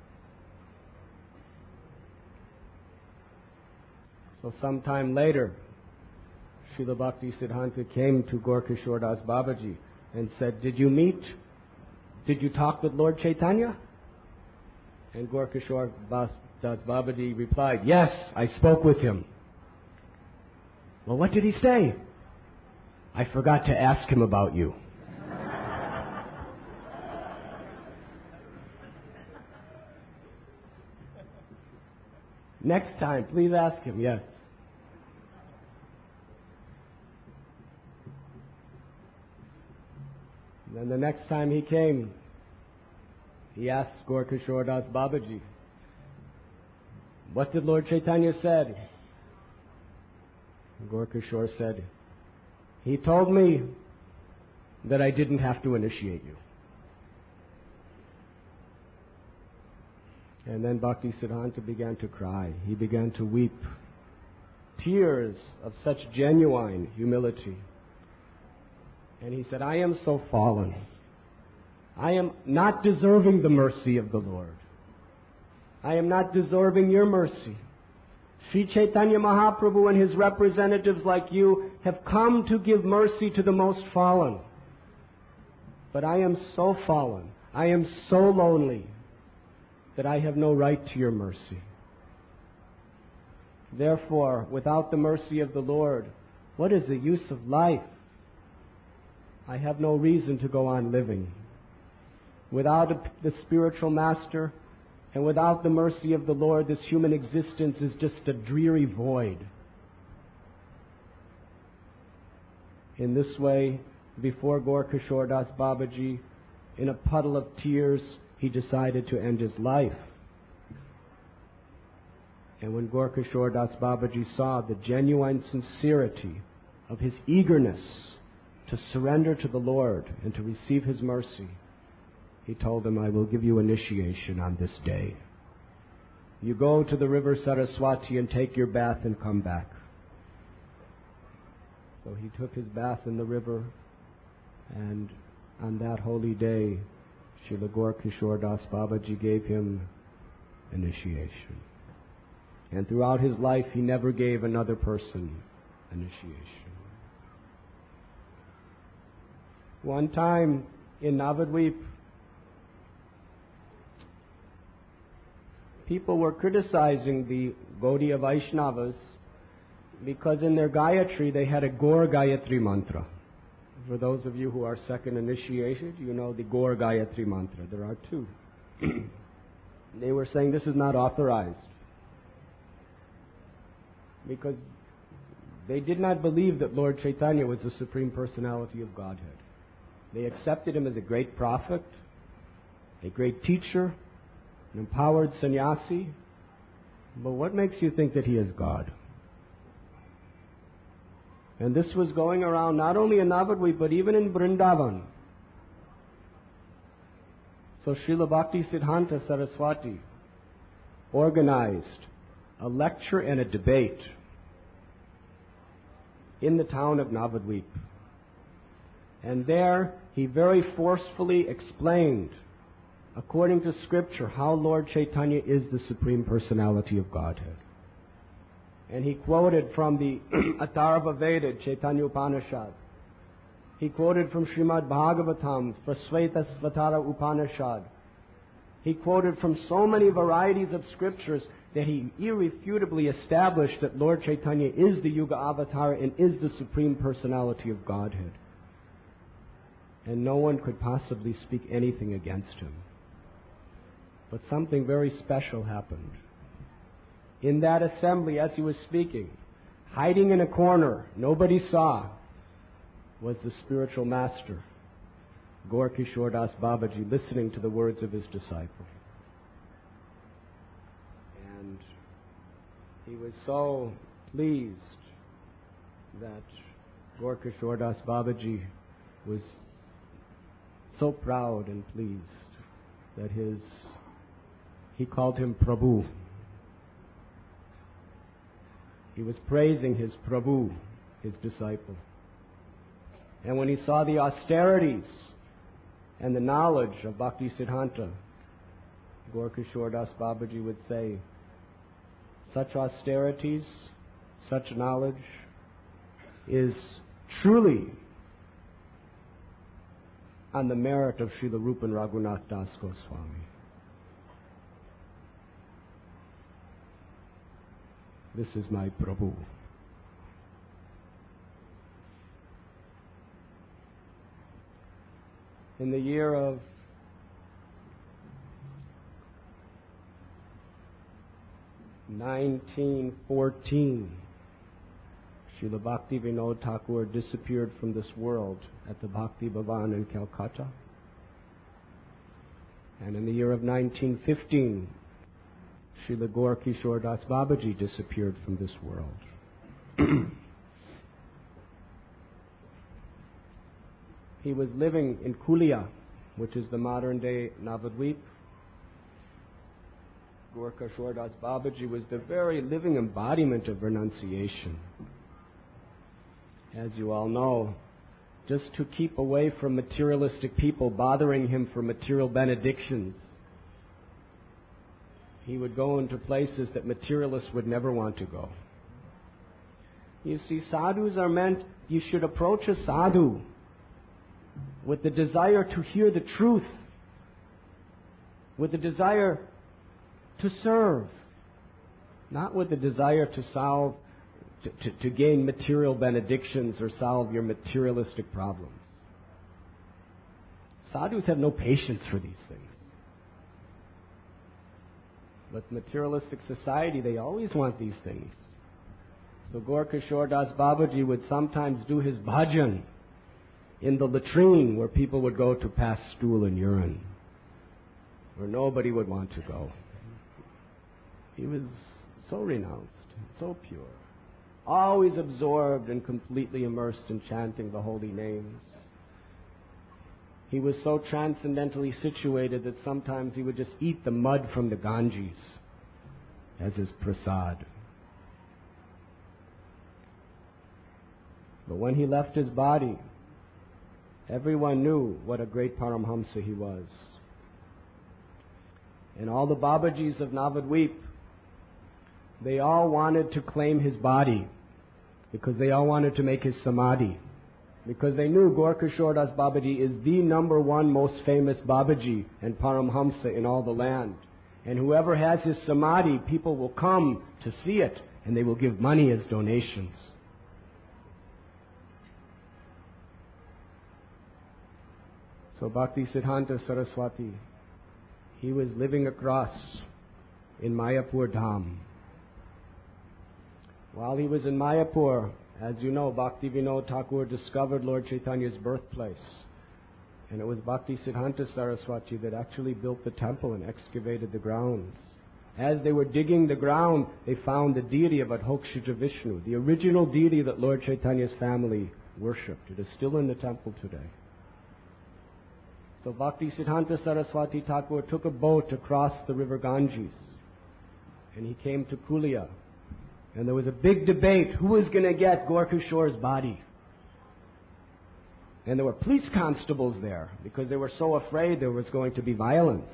So sometime later, Srila Bhaktisiddhanta came to Gaur Kishore Das Babaji and said, Did you meet, did you talk with Lord Chaitanya? And Gaur Kishore Das Babaji replied, Yes, I spoke with him. Well, what did he say? I forgot to ask him about you. Next time, please ask him, yes. Then the next time he came, he asked Gaur Kishore Das Babaji, what did Lord Chaitanya said? Gaur Kishore said, he told me that I didn't have to initiate you. And then Bhaktisiddhanta began to cry. He began to weep. Tears of such genuine humility. And he said, I am so fallen. I am not deserving the mercy of the Lord. I am not deserving your mercy. Sri Chaitanya Mahaprabhu and his representatives like you have come to give mercy to the most fallen. But I am so fallen. I am so lonely that I have no right to your mercy. Therefore, without the mercy of the Lord, what is the use of life? I have no reason to go on living. Without a, the spiritual master and without the mercy of the Lord, this human existence is just a dreary void. In this way, before Gaur Kishore Das Babaji, in a puddle of tears, he decided to end his life. And when Gaur Kishore Das Babaji saw the genuine sincerity of his eagerness to surrender to the Lord and to receive his mercy, he told him, I will give you initiation on this day. You go to the river Saraswati and take your bath and come back. So he took his bath in the river, and on that holy day, Srila Gaur Kishore Das Babaji gave him initiation. And throughout his life, he never gave another person initiation. One time in Navadvip, people were criticizing the Gaudiya Vaishnavas because in their Gayatri they had a Gaur Gayatri mantra. For those of you who are second initiated, you know the Gaur Gayatri mantra. There are two. They were saying this is not authorized because they did not believe that Lord Chaitanya was the Supreme Personality of Godhead. They accepted him as a great prophet, a great teacher, an empowered sannyasi. But what makes you think that he is God? And this was going around not only in Navadvip, but even in Vrindavan. So Srila Bhaktisiddhanta Saraswati organized a lecture and a debate in the town of Navadvip. And there he very forcefully explained, according to Scripture, how Lord Chaitanya is the Supreme Personality of Godhead. And he quoted from the Atharva Veda, Chaitanya Upanishad. He quoted from Srimad Bhagavatam, Prasveta Svatara Upanishad. He quoted from so many varieties of scriptures that he irrefutably established that Lord Chaitanya is the Yuga Avatar and is the Supreme Personality of Godhead. And no one could possibly speak anything against him. But something very special happened. In that assembly, as he was speaking, hiding in a corner, nobody saw, was the spiritual master, Gaur Kishore Das Babaji, listening to the words of his disciple. And he was so pleased that Gaur Kishore Das Babaji was so proud and pleased that his, he called him Prabhu. He was praising his Prabhu, his disciple. And when he saw the austerities and the knowledge of Bhakti Siddhanta, Gaur Kishore Das Babaji would say, such austerities, such knowledge is truly on the merit of Srila Rupan Raghunath Das Goswami. This is my Prabhu. In the year of nineteen fourteen, Srila Bhakti Vinod Thakur disappeared from this world at the Bhakti Bhavan in Calcutta. And in the year of nineteen fifteen, Srila Gaur Kishore Das Babaji disappeared from this world. He was living in Kulia, which is the modern-day Navadvip. Gaur Kishore Das Babaji was the very living embodiment of renunciation. As you all know, just to keep away from materialistic people bothering him for material benedictions, he would go into places that materialists would never want to go. You see, sadhus are meant, you should approach a sadhu with the desire to hear the truth, with the desire to serve, not with the desire to solve, to, to, to gain material benedictions or solve your materialistic problems. Sadhus have no patience for these things. But materialistic society, they always want these things. So Gaur Kishore Das Babaji would sometimes do his bhajan in the latrine where people would go to pass stool and urine, where nobody would want to go. He was so renounced, so pure, always absorbed and completely immersed in chanting the holy names. He was so transcendentally situated that sometimes he would just eat the mud from the Ganges as his prasad. But when he left his body, everyone knew what a great Paramhamsa he was. And all the Babajis of Navadvip, they all wanted to claim his body because they all wanted to make his samadhi. Because they knew Gaur Kishore Das Babaji is the number one most famous Babaji and Paramhamsa in all the land. And whoever has his samadhi, people will come to see it and they will give money as donations. So Bhakti Siddhanta Saraswati, he was living across in Mayapur Dham. While he was in Mayapur, as you know, Bhakti Vinod Thakur discovered Lord Chaitanya's birthplace. And it was Bhakti Siddhanta Saraswati that actually built the temple and excavated the grounds. As they were digging the ground, they found the deity of Adhokshaja Vishnu, the original deity that Lord Chaitanya's family worshipped. It is still in the temple today. So Bhakti Siddhanta Saraswati Thakur took a boat across the river Ganges. And he came to Kulia. And there was a big debate who was going to get Gaur Kishore's body. And there were police constables there because they were so afraid there was going to be violence.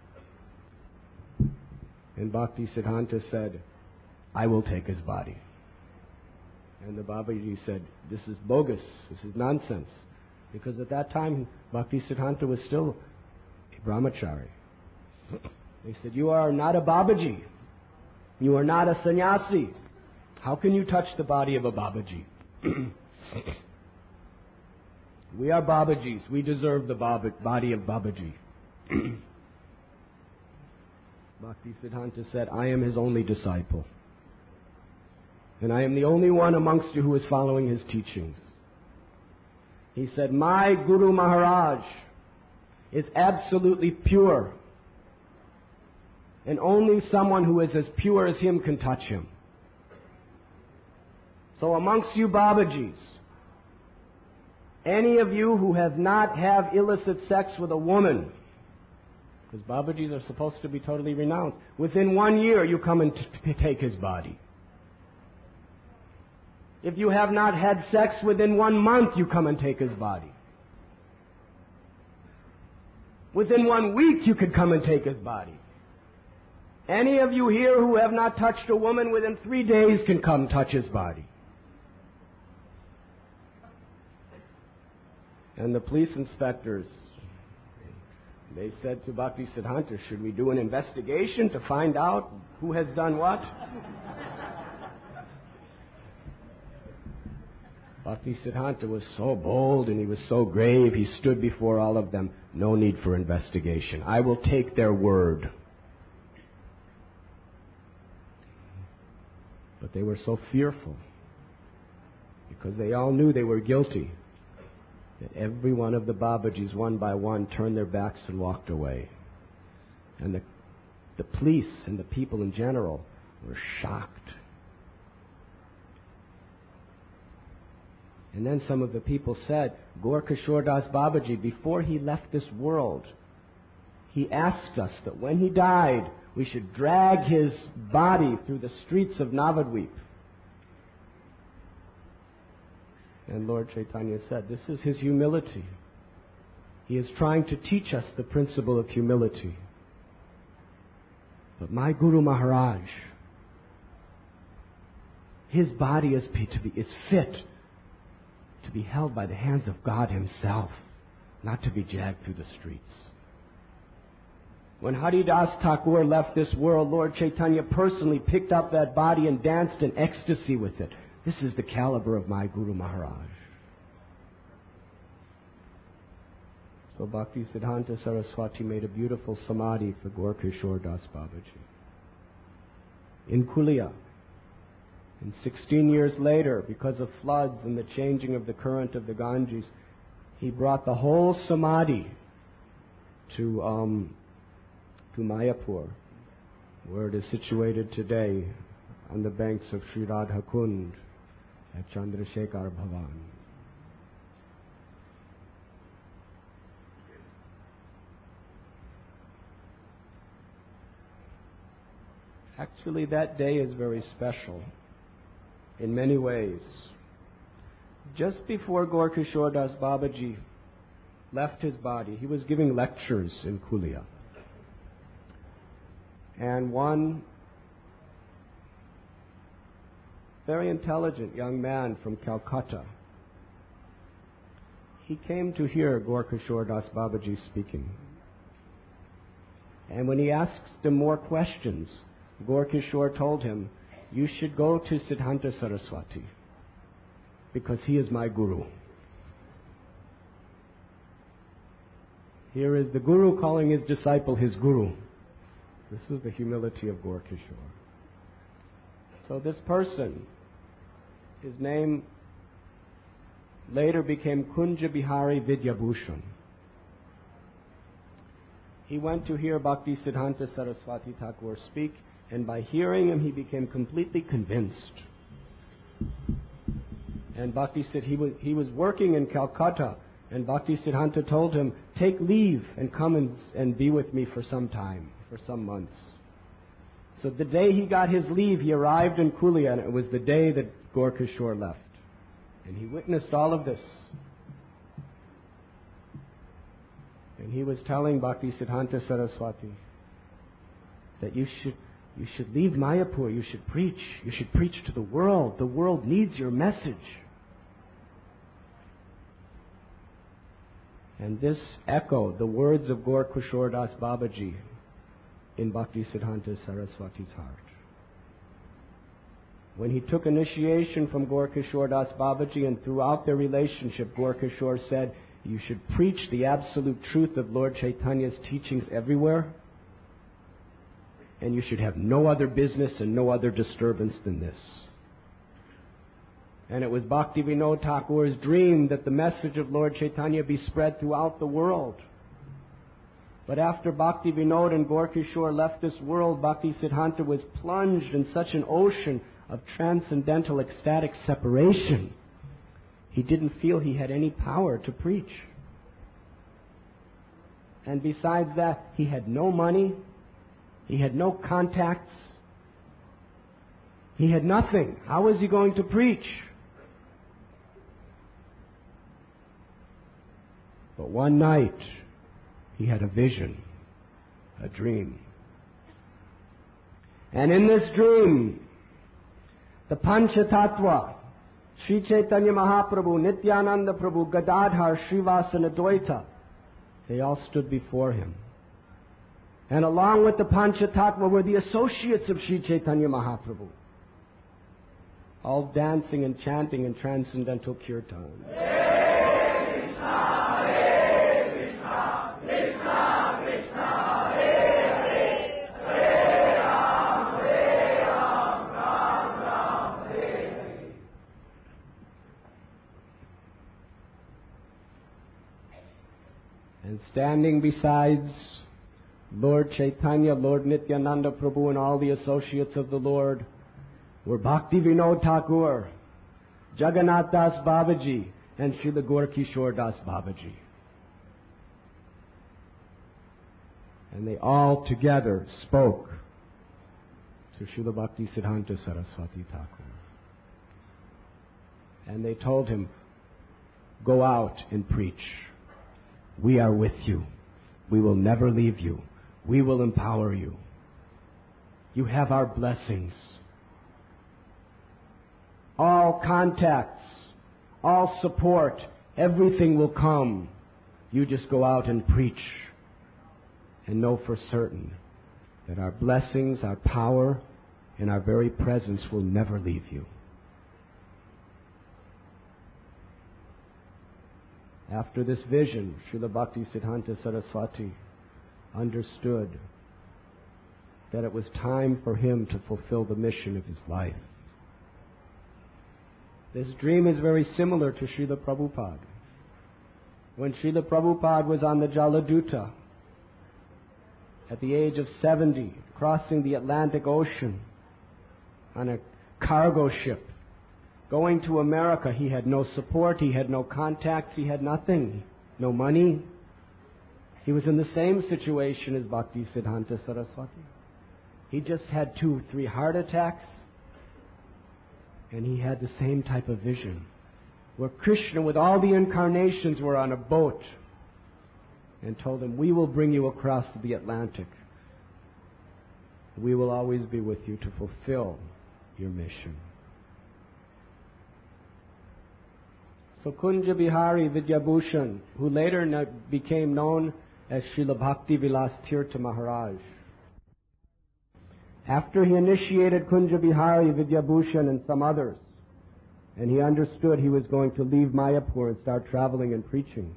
And Bhakti Siddhanta said, I will take his body. And the Babaji said, this is bogus, this is nonsense. Because at that time, Bhaktisiddhanta was still a brahmachari. They said, you are not a Babaji. You are not a sannyasi. How can you touch the body of a Babaji? We are Babajis. We deserve the Baba, body of Babaji. Bhaktisiddhanta said, I am his only disciple. And I am the only one amongst you who is following his teachings. He said, my Guru Maharaj is absolutely pure. And only someone who is as pure as him can touch him. So amongst you Babajis, any of you who have not had illicit sex with a woman, because Babajis are supposed to be totally renounced, within one year you come and t- t- take his body. If you have not had sex within one month, you come and take his body. Within one week you could come and take his body. Any of you here who have not touched a woman within three days can come touch his body. And the police inspectors, they said to Bhaktisiddhanta, should we do an investigation to find out who has done what? Bhaktisiddhanta was so bold and he was so grave, he stood before all of them. No need for investigation. I will take their word. But they were so fearful because they all knew they were guilty that every one of the Babajis, one by one, turned their backs and walked away. And the, the police and the people in general were shocked. And then some of the people said, Gaur-Kishore Das Babaji, before he left this world, he asked us that when he died, we should drag his body through the streets of Navadvip. And Lord Chaitanya said, this is his humility. He is trying to teach us the principle of humility. But my Guru Maharaj, his body is, to be, is fit to be held by the hands of God himself, not to be dragged through the streets. When Haridas Thakur left this world, Lord Chaitanya personally picked up that body and danced in ecstasy with it. This is the caliber of my Guru Maharaj. So Bhaktisiddhanta Saraswati made a beautiful samadhi for Gaur-Kishore Das Babaji in Kulia. And sixteen years later, because of floods and the changing of the current of the Ganges, he brought the whole samadhi to um, to Mayapur, where it is situated today on the banks of Sri Radha Kund at Chandrasekhar Bhavan. Actually, that day is very special in many ways. Just before Gaur-Kishore Das Babaji left his body, he was giving lectures in Kulia. And one very intelligent young man from Calcutta, he came to hear Gaur-Kishore Das Babaji speaking. And when he asked him more questions, Gaur-Kishore told him, you should go to Siddhanta Saraswati because he is my Guru. Here is the Guru calling his disciple his Guru. This was the humility of Gaur-Kishore. So this person, his name later became Kunja Bihari Vidyabhushan. He went to hear Bhaktisiddhanta Saraswati Thakur speak, and by hearing him, he became completely convinced. And Bhakti said he was, he was working in Calcutta, and Bhaktisiddhanta told him, take leave and come and, and be with me for some time, for some months. So the day he got his leave, he arrived in Kulia, and it was the day that Gaur-Kishore left. And he witnessed all of this. And he was telling Bhaktisiddhanta Saraswati that you should You should leave Mayapur. You should preach. You should preach to the world. The world needs your message. And this echoed the words of Gaur Kishore Das Babaji in Bhaktisiddhanta Saraswati's heart. When he took initiation from Gaur Kishore Das Babaji, and throughout their relationship, Gaur Kishore said, you should preach the absolute truth of Lord Chaitanya's teachings everywhere, and you should have no other business and no other disturbance than this. And it was Bhakti Vinod Thakur's dream that the message of Lord Chaitanya be spread throughout the world. But after Bhakti Vinod and Gaur Kishore left this world, Bhaktisiddhanta was plunged in such an ocean of transcendental ecstatic separation, he didn't feel he had any power to preach. And besides that, he had no money, he had no contacts, he had nothing. How was he going to preach? But one night, he had a vision, a dream. And in this dream, the Panchatattva, Sri Chaitanya Mahaprabhu, Nityananda Prabhu, Gadadhar, Srivasana Dvaita, they all stood before him. And along with the Panchatattva were the associates of Sri Chaitanya Mahaprabhu, all dancing and chanting in transcendental kirtan. And standing besides Lord Chaitanya, Lord Nityananda Prabhu, and all the associates of the Lord were Bhakti Vinod Thakur, Jagannath Das Babaji, and Srila Gaur Kishore Das Babaji. And they all together spoke to Srila Bhaktisiddhanta Saraswati Thakur. And they told him, go out and preach. We are with you. We will never leave you. We will empower you. You have our blessings. All contacts, all support, everything will come. You just go out and preach. And know for certain that our blessings, our power, and our very presence will never leave you. After this vision, Srila Bhaktisiddhanta Saraswati understood that it was time for him to fulfill the mission of his life. This dream is very similar to Srila Prabhupada. When Srila Prabhupada was on the Jaladuta, at the age of seventy, crossing the Atlantic Ocean on a cargo ship, going to America, he had no support, he had no contacts, he had nothing, no money. He was in the same situation as Bhaktisiddhanta Saraswati. He just had two, three heart attacks, and he had the same type of vision, where Krishna with all the incarnations were on a boat and told him, we will bring you across the Atlantic. We will always be with you to fulfill your mission. So Kunja Bihari Vidyabhushan, who later became known as Srila Bhakti Vilas Tirtha Maharaj, after he initiated Kunja Bihari Vidyabhushan and some others, and he understood he was going to leave Mayapur and start traveling and preaching,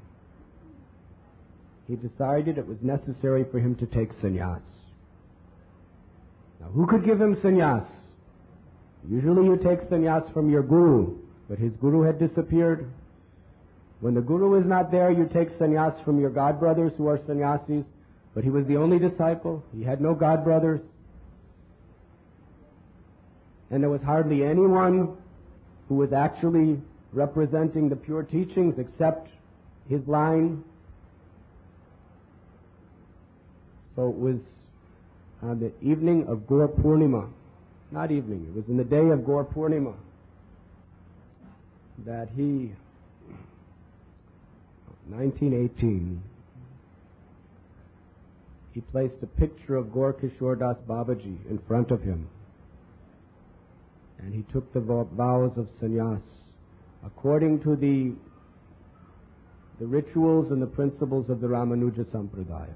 he decided it was necessary for him to take sannyas. Now, who could give him sannyas? Usually you take sannyas from your guru, but his guru had disappeared. When the guru is not there, you take sannyas from your godbrothers who are sannyasis, but he was the only disciple. He had no godbrothers. And there was hardly anyone who was actually representing the pure teachings except his line. So it was on the evening of Gaur Purnima, not evening, it was in the day of Gaur Purnima, that he, nineteen eighteen, he placed a picture of Gaur Kishore Das Babaji in front of him, and he took the vows of sannyas according to the the rituals and the principles of the Ramanuja Sampradaya.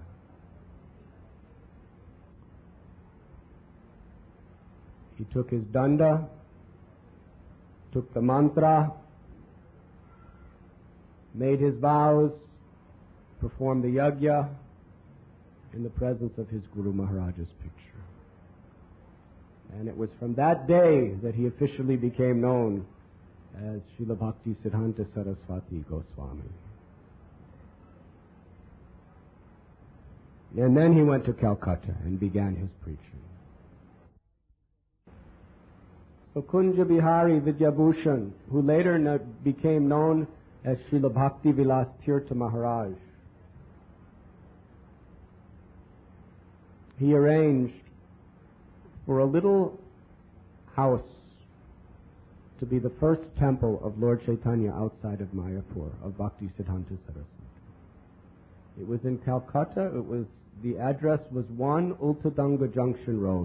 He took his danda, took the mantra, made his vows, performed the yajna in the presence of his Guru Maharaja's picture. And it was from that day that he officially became known as Srila Bhakti Siddhanta Saraswati Goswami. And then he went to Calcutta and began his preaching. So Kunja Bihari Vidyabhushan, who later became known as Srila Bhakti Vilas Tirtha Maharaj, he arranged for a little house to be the first temple of Lord Chaitanya outside of Mayapur, of Bhakti Siddhanta Saraswati. It was in Calcutta. It was, the address was one Ultadanga Junction Road.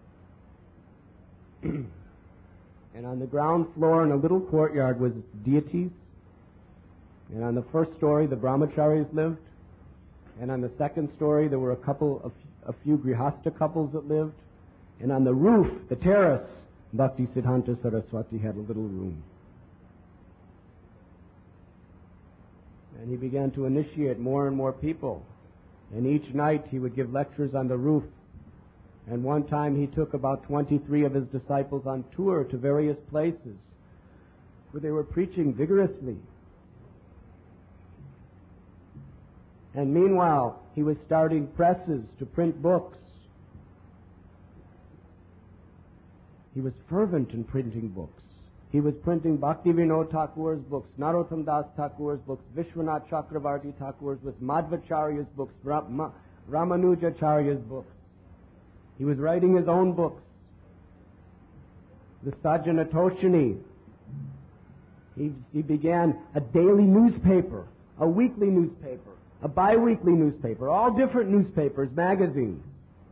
And on the ground floor in a little courtyard was deities. And on the first story the brahmacharis lived. And on the second story there were a couple of a few grihastha couples that lived. And on the roof, the terrace, Bhakti Siddhanta Saraswati had a little room. And he began to initiate more and more people. And each night he would give lectures on the roof. And one time he took about twenty-three of his disciples on tour to various places where they were preaching vigorously. And meanwhile, he was starting presses to print books. He was fervent in printing books. He was printing Bhakti Vinod Thakur's books, Narottam Das Thakur's books, Vishwanath Chakravarti Thakur's books, Madhvacharya's books, Ramanujacharya's books. He was writing his own books. The Sajjana Toshini. He, he began a daily newspaper, a weekly newspaper, a bi-weekly newspaper, all different newspapers, magazines.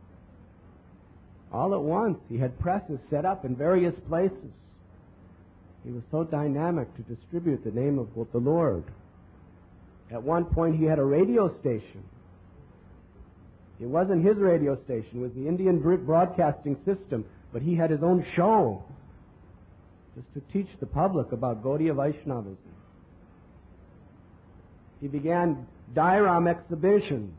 All at once, he had presses set up in various places. He was so dynamic to distribute the name of the Lord. At one point, he had a radio station. It wasn't his radio station. It was the Indian Broadcasting System. But he had his own show just to teach the public about Gaudiya Vaishnavism. He began Dairam exhibitions.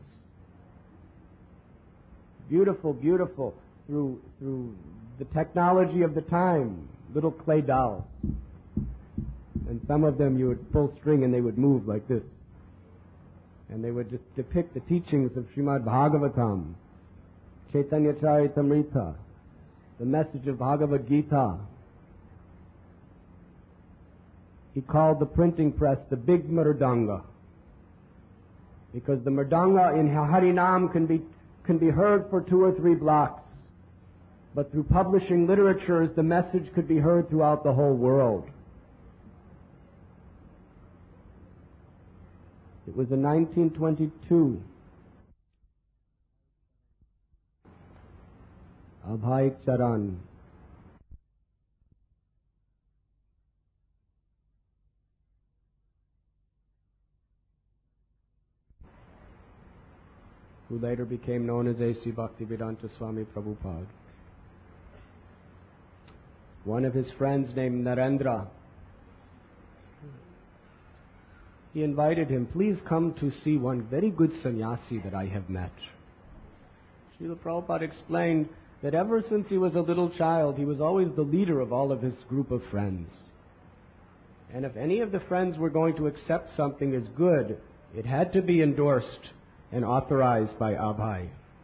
Beautiful, beautiful. Through, through the technology of the time, little clay dolls. And some of them you would pull string and they would move like this. And they would just depict the teachings of Srimad Bhagavatam, Chaitanya Charitamrita, the message of Bhagavad Gita. He called the printing press the big Mridanga, because the Mridanga in Harinam can be, can be heard for two or three blocks. But through publishing literatures, the message could be heard throughout the whole world. It was in nineteen twenty-two. Abhay Charan, who later became known as A C Bhaktivedanta Swami Prabhupada. One of his friends named Narendra, he invited him, please come to see one very good sannyasi that I have met. Srila Prabhupada explained that ever since he was a little child, he was always the leader of all of his group of friends. And if any of the friends were going to accept something as good, it had to be endorsed and authorized by Abhay.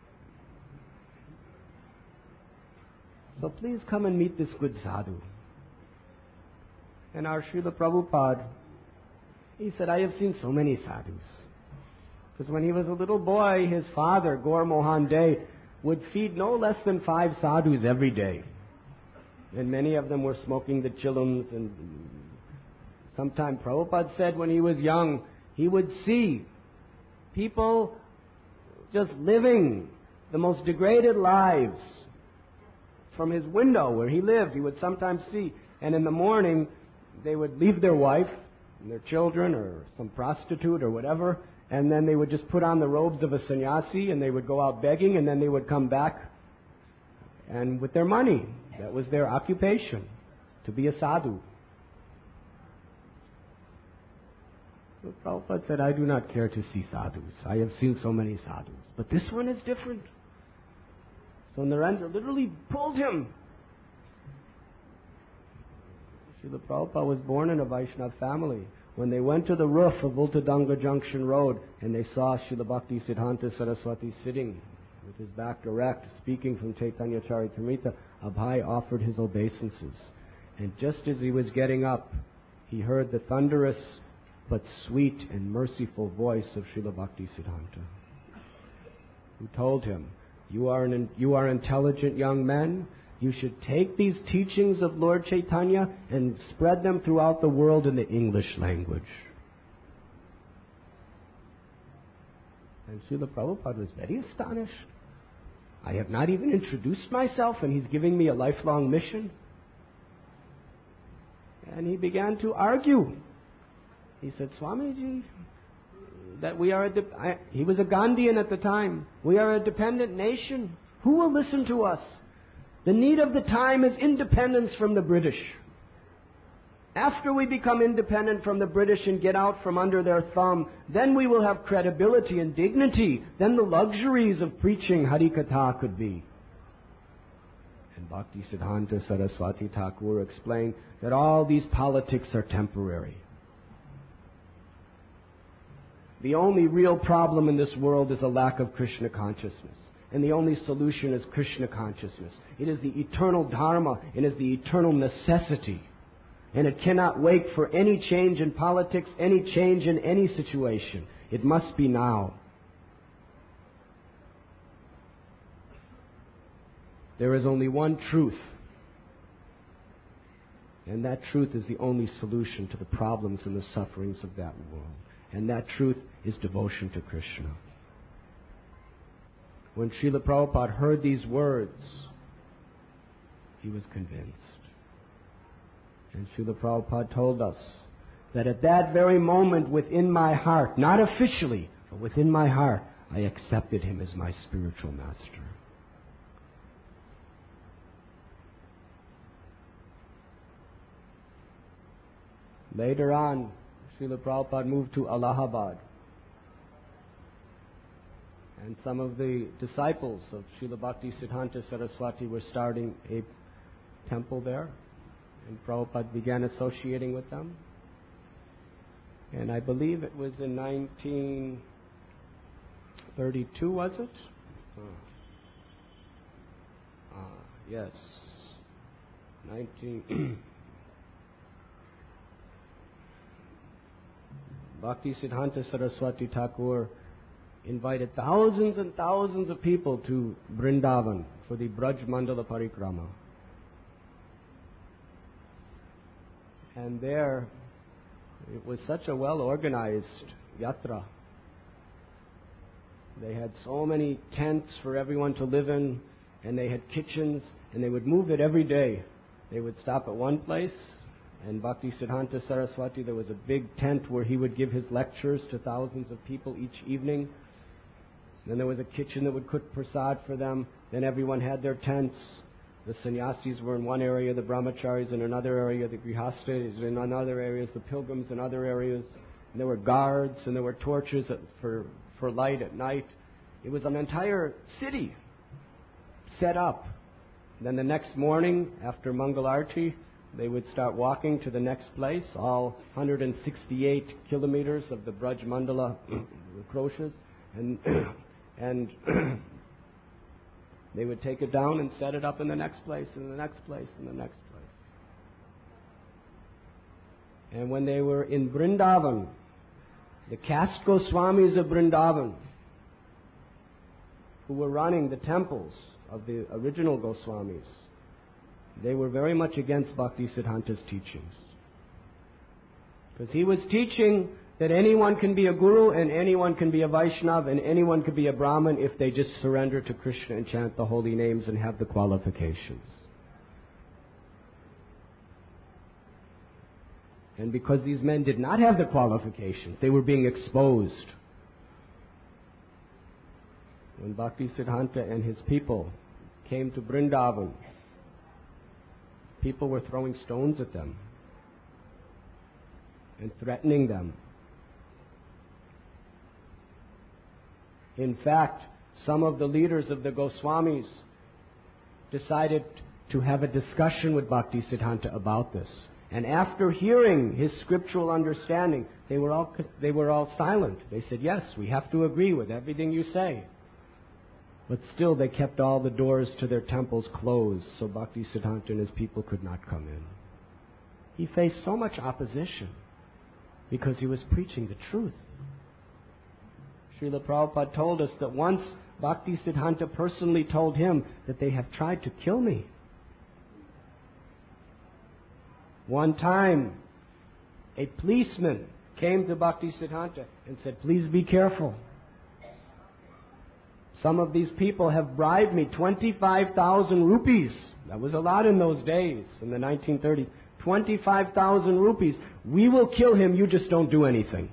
So please come and meet this good sadhu. And our Srila Prabhupada, he said, I have seen so many sadhus. Because when he was a little boy, his father, Gaur Mohan Dey, would feed no less than five sadhus every day. And many of them were smoking the chillums. And sometime Prabhupada said when he was young, he would see people just living the most degraded lives. From his window where he lived, he would sometimes see. And in the morning, they would leave their wife, and their children or some prostitute or whatever, and then they would just put on the robes of a sannyasi and they would go out begging, and then they would come back and with their money. That was their occupation, to be a sadhu. So Prabhupada said, I do not care to see sadhus. I have seen so many sadhus. But this one is different. So Narendra literally pulled him. Srila Prabhupada was born in a Vaishnava family. When they went to the roof of Ultadanga Junction Road and they saw Srila Bhakti Siddhanta Saraswati sitting with his back erect, speaking from Chaitanya Charitamrita, Abhay offered his obeisances. And just as he was getting up, he heard the thunderous but sweet and merciful voice of Srila Bhakti Siddhanta, who told him, you are an you are intelligent young men. You should take these teachings of Lord Chaitanya and spread them throughout the world in the English language. And Srila Prabhupada was very astonished. I have not even introduced myself and he's giving me a lifelong mission. And he began to argue. He said, Swamiji, that we are a de- I, he was a Gandhian at the time. We are a dependent nation. Who will listen to us? The need of the time is independence from the British. After we become independent from the British and get out from under their thumb, then we will have credibility and dignity. Then the luxuries of preaching Harikatha could be. And Bhakti Siddhanta Saraswati Thakur explained that all these politics are temporary. The only real problem in this world is a lack of Krishna consciousness. And the only solution is Krishna consciousness. It is the eternal dharma. It is the eternal necessity. And it cannot wait for any change in politics, any change in any situation. It must be now. There is only one truth. And that truth is the only solution to the problems and the sufferings of that world. And that truth is devotion to Krishna. When Srila Prabhupada heard these words, he was convinced. And Srila Prabhupada told us that at that very moment within my heart, not officially, but within my heart, I accepted him as my spiritual master. Later on, Srila Prabhupada moved to Allahabad. And some of the disciples of Srila Bhakti Siddhanta Saraswati were starting a temple there. And Prabhupada began associating with them. And I believe it was in nineteen thirty-two, was it? Oh. Ah, yes. nineteen... Bhakti Siddhanta Saraswati Thakur invited thousands and thousands of people to Vrindavan for the Braj Mandala Parikrama. And there, it was such a well-organized yatra. They had so many tents for everyone to live in, and they had kitchens, and they would move it every day. They would stop at one place, and Bhakti Siddhanta Saraswati, there was a big tent where he would give his lectures to thousands of people each evening. Then there was a kitchen that would cook prasad for them. Then everyone had their tents. The sannyasis were in one area, the brahmacharis in another area, the grihastas in another areas, the pilgrims in other areas. And there were guards and there were torches for, for light at night. It was an entire city set up. Then the next morning, after Mangalarti, they would start walking to the next place, all one hundred sixty-eight kilometers of the Braj Mandala Kroshas, and and they would take it down and set it up in the next place, and the next place, and the next place. And when they were in Vrindavan, the caste Goswamis of Vrindavan, who were running the temples of the original Goswamis, they were very much against Bhakti Siddhanta's teachings. Because he was teaching that anyone can be a guru and anyone can be a Vaishnava and anyone can be a Brahmin if they just surrender to Krishna and chant the holy names and have the qualifications. And because these men did not have the qualifications, they were being exposed. When Bhaktisiddhanta and his people came to Vrindavan, people were throwing stones at them and threatening them. In fact, some of the leaders of the Goswamis decided to have a discussion with Bhaktisiddhanta about this. And after hearing his scriptural understanding, they were all they were all silent. They said, yes, we have to agree with everything you say. But still they kept all the doors to their temples closed, so Bhaktisiddhanta and his people could not come in. He faced so much opposition because he was preaching the truth. Srila Prabhupada told us that once Bhaktisiddhanta personally told him that they have tried to kill me. One time, a policeman came to Bhaktisiddhanta and said, please be careful. Some of these people have bribed me twenty-five thousand rupees. That was a lot in those days, in the nineteen thirties. twenty-five thousand rupees. We will kill him, you just don't do anything.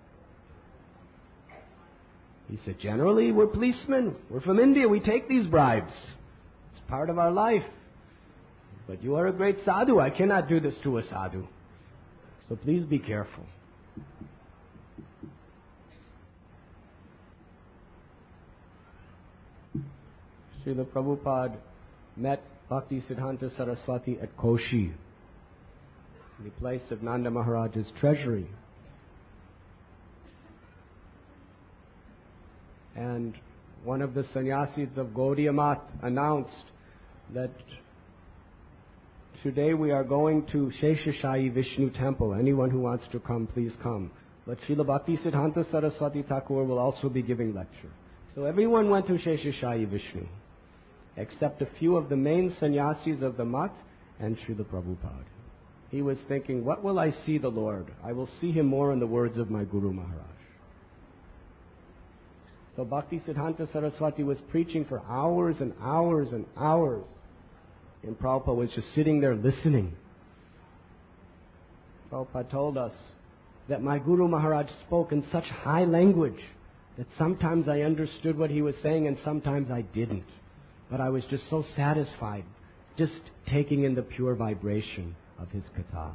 He said, generally, we're policemen. We're from India. We take these bribes. It's part of our life. But you are a great sadhu. I cannot do this to a sadhu. So please be careful. Srila Prabhupada met Bhaktisiddhanta Saraswati at Koshi, the place of Nanda Maharaj's treasury. And one of the sannyasis of Gaudiya Math announced that today we are going to Sheshashayi Vishnu Temple. Anyone who wants to come, please come. But Srila Bhaktisiddhanta Saraswati Thakur will also be giving lecture. So everyone went to Sheshashayi Vishnu, except a few of the main sannyasis of the Math and Srila Prabhupada. He was thinking, what will I see the Lord? I will see Him more in the words of my Guru Maharaj. So Bhaktisiddhanta Saraswati was preaching for hours and hours and hours. And Prabhupada was just sitting there listening. Prabhupada told us that my Guru Maharaj spoke in such high language that sometimes I understood what he was saying and sometimes I didn't. But I was just so satisfied, just taking in the pure vibration of his katha.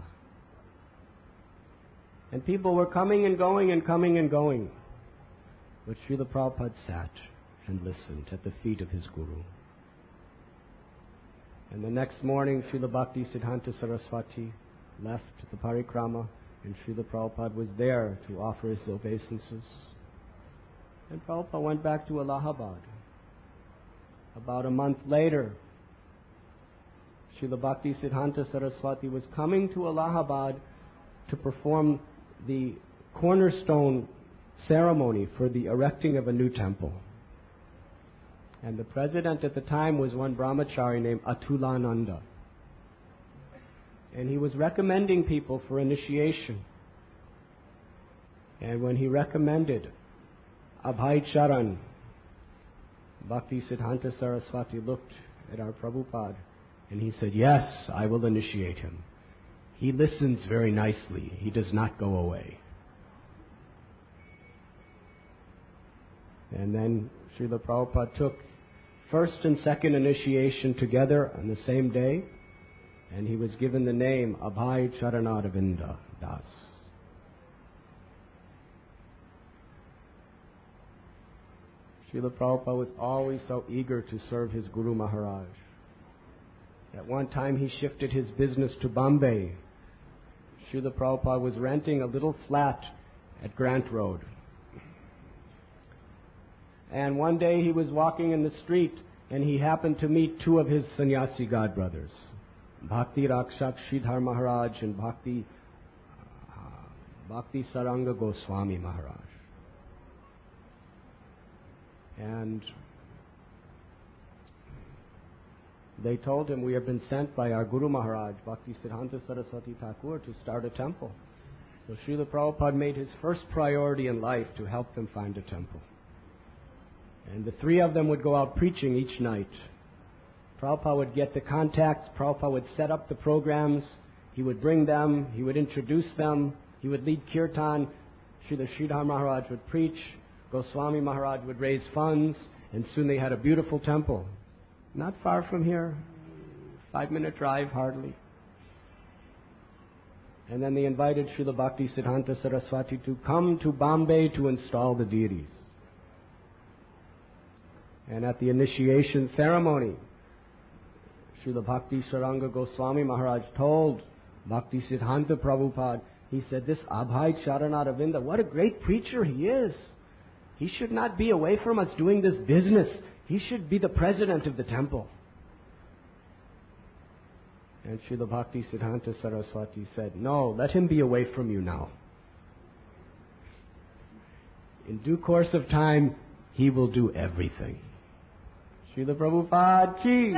And people were coming and going and coming and going. But Srila Prabhupada sat and listened at the feet of his Guru. And the next morning, Srila Bhaktisiddhanta Saraswati left the parikrama, and Srila Prabhupada was there to offer his obeisances. And Prabhupada went back to Allahabad. About a month later, Srila Bhaktisiddhanta Saraswati was coming to Allahabad to perform the cornerstone ceremony for the erecting of a new temple. And the president at the time was one brahmachari named Atulananda. And he was recommending people for initiation. And when he recommended Abhay Charan, Bhaktisiddhanta Saraswati looked at our Prabhupada and he said, yes, I will initiate him. He listens very nicely. He does not go away. And then Srila Prabhupada took first and second initiation together on the same day, and he was given the name Abhay Charanaravinda Das. Srila Prabhupada was always so eager to serve his Guru Maharaj. At one time he shifted his business to Bombay. Srila Prabhupada was renting a little flat at Grant Road. And one day he was walking in the street and he happened to meet two of his sannyasi godbrothers, Bhakti Rakshak Sridhar Maharaj and Bhakti, uh, Bhakti Saranga Goswami Maharaj. And they told him, we have been sent by our Guru Maharaj, Bhaktisiddhanta Saraswati Thakur, to start a temple. So Srila Prabhupada made his first priority in life to help them find a temple. And the three of them would go out preaching each night. Prabhupada would get the contacts, Prabhupada would set up the programs, He would bring them, he would introduce them, he would lead kirtan, Srila Sridhar Maharaj would preach, Goswami Maharaj would raise funds, and soon they had a beautiful temple. Not far from here, five minute drive hardly. And then they invited Srila Bhakti Siddhanta Saraswati to come to Bombay to install the deities. And at the initiation ceremony, Srila Bhakti Saranga Goswami Maharaj told Bhakti Siddhanta Prabhupada, he said, this Abhay Charanaravinda, what a great preacher he is. He should not be away from us doing this business. He should be the president of the temple. And Srila Bhakti Siddhanta Saraswati said, no, let him be away from you now. In due course of time, he will do everything. Srila Prabhupada ki.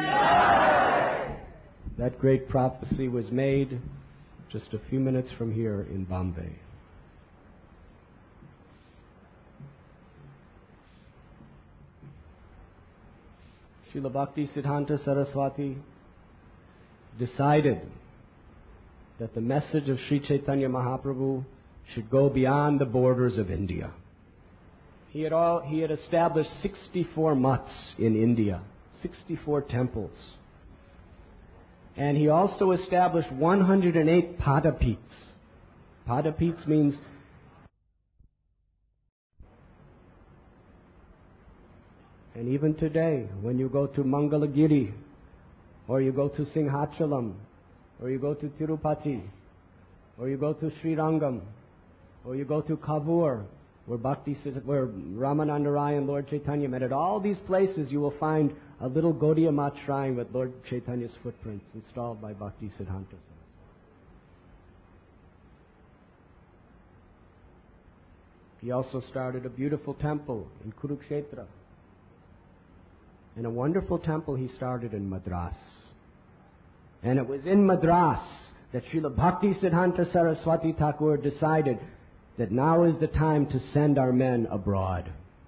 That great prophecy was made just a few minutes from here in Bombay. Srila Bhakti Siddhanta Saraswati decided that the message of Sri Chaitanya Mahaprabhu should go beyond the borders of India. He had, all, he had established sixty-four mutts in India, sixty-four temples. And he also established one hundred eight padapits. Padapits means and even today, when you go to Mangalagiri, or you go to Singhachalam, or you go to Tirupati, or you go to Srirangam, or you go to Kavur, where Bhakti, where Ramananda Rai and Lord Chaitanya met. At all these places you will find a little Gaudiya Math shrine with Lord Chaitanya's footprints installed by Bhakti Siddhanta. He also started a beautiful temple in Kurukshetra. And a wonderful temple he started in Madras. And it was in Madras that Srila Bhakti Siddhanta Saraswati Thakur decided that now is the time to send our men abroad.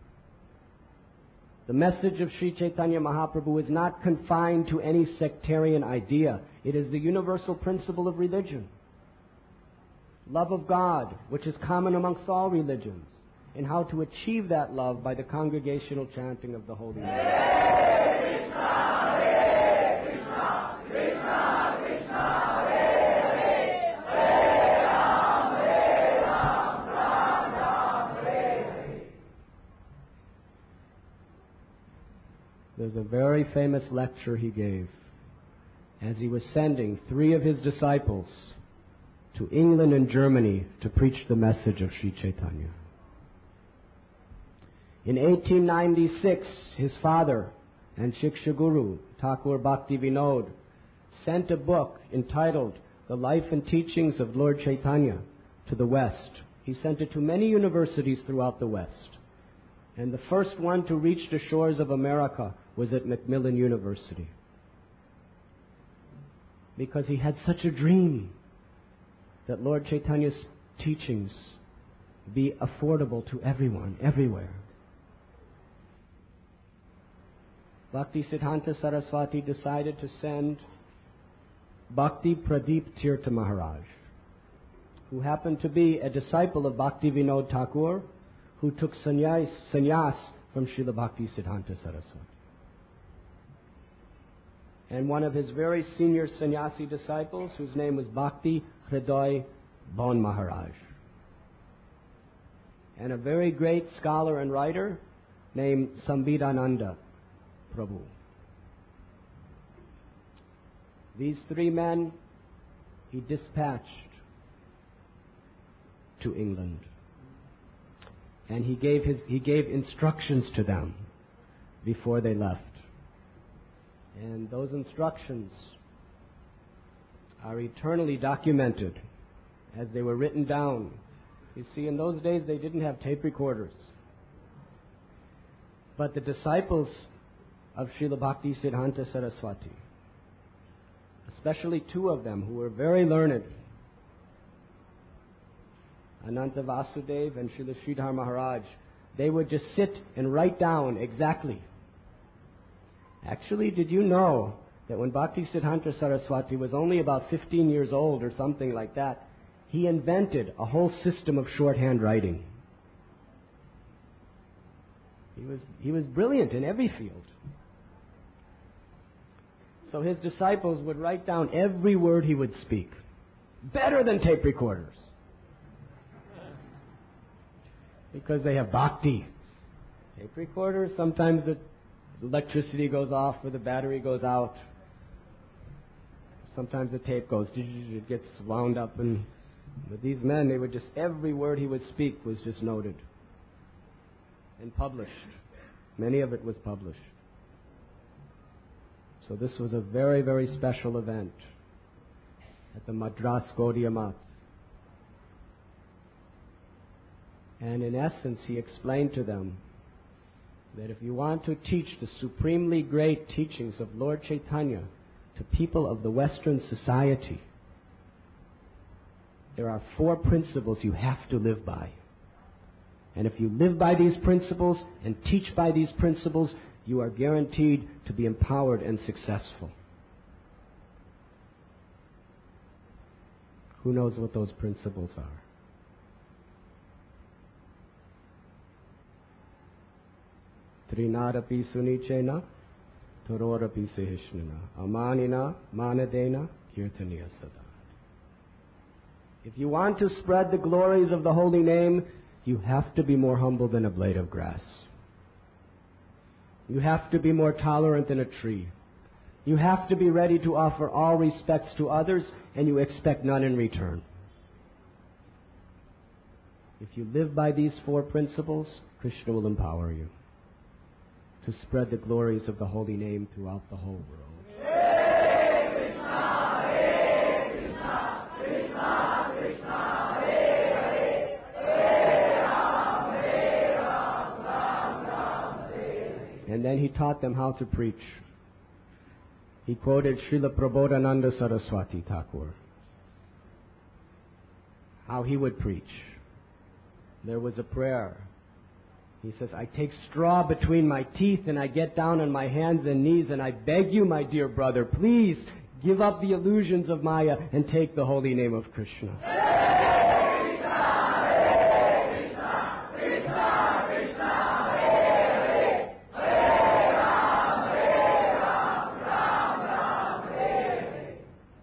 The message of Sri Chaitanya Mahaprabhu is not confined to any sectarian idea. It is the universal principle of religion. Love of God, which is common amongst all religions, and how to achieve that love by the congregational chanting of the holy name. Hare Krishna, Hare Krishna, Krishna Krishna, Hare Hare, Hare Ram, Hare Ram, Ram Ram, Hare Hare. There's a very famous lecture he gave as he was sending three of his disciples to England and Germany to preach the message of Sri Chaitanya. In eighteen ninety-six, his father and Shiksha Guru, Thakur Bhakti Vinod, sent a book entitled The Life and Teachings of Lord Chaitanya to the West. He sent it to many universities throughout the West. And the first one to reach the shores of America was at Macmillan University. Because he had such a dream that Lord Chaitanya's teachings be affordable to everyone, everywhere. Bhakti Siddhanta Saraswati decided to send Bhakti Pradeep Tirtha Maharaj, who happened to be a disciple of Bhakti Vinod Thakur, who took sannyas, sannyas from Srila Bhakti Siddhanta Saraswati. And one of his very senior sannyasi disciples, whose name was Bhakti Hriday Bon Maharaj. And a very great scholar and writer named Sambidananda Prabhu. These three men he dispatched to England. And he gave his he gave instructions to them before they left. And those instructions are eternally documented as they were written down. You see, in those days they didn't have tape recorders. But the disciples of Srila Bhakti Siddhanta Saraswati, especially two of them who were very learned, Ananta Vasudev and Srila Sridhar Maharaj, they would just sit and write down exactly. Actually, did you know that when Bhaktisiddhanta Saraswati was only about fifteen years old or something like that, he invented a whole system of shorthand writing. He was, he was brilliant in every field. So his disciples would write down every word he would speak. Better than tape recorders. Because they have bhakti. Tape recorders, sometimes the electricity goes off or the battery goes out. Sometimes the tape goes, it gets wound up. And with these men, they would just, every word he would speak was just noted and published. Many of it was published. So this was a very, very special event at the Madras Gaudiya Math. And in essence, he explained to them that if you want to teach the supremely great teachings of Lord Chaitanya to people of the Western society, there are four principles you have to live by. And if you live by these principles and teach by these principles, you are guaranteed to be empowered and successful. Who knows what those principles are? Trinarapi sunichena, tororapi sehishnana, amanina, manadena, kirtaniya sada. If you want to spread the glories of the holy name, you have to be more humble than a blade of grass. You have to be more tolerant than a tree. You have to be ready to offer all respects to others, and you expect none in return. If you live by these four principles, Krishna will empower you to spread the glories of the holy name throughout the whole world. Hare Krishna, Hare Krishna, Krishna Krishna, Hare Hare, Hare Ram, Hare Ram, Ram Ram, Hare Hare. And then he taught them how to preach. He quoted Srila Prabodhananda Saraswati Thakur, how he would preach. There was a prayer. He says, I take straw between my teeth and I get down on my hands and knees and I beg you, my dear brother, please give up the illusions of Maya and take the holy name of Krishna. Hare Krishna, Hare Krishna, Krishna Krishna, Hare Hare, Hare Ram, Hare Ram, Ram Ram, Hare Hare.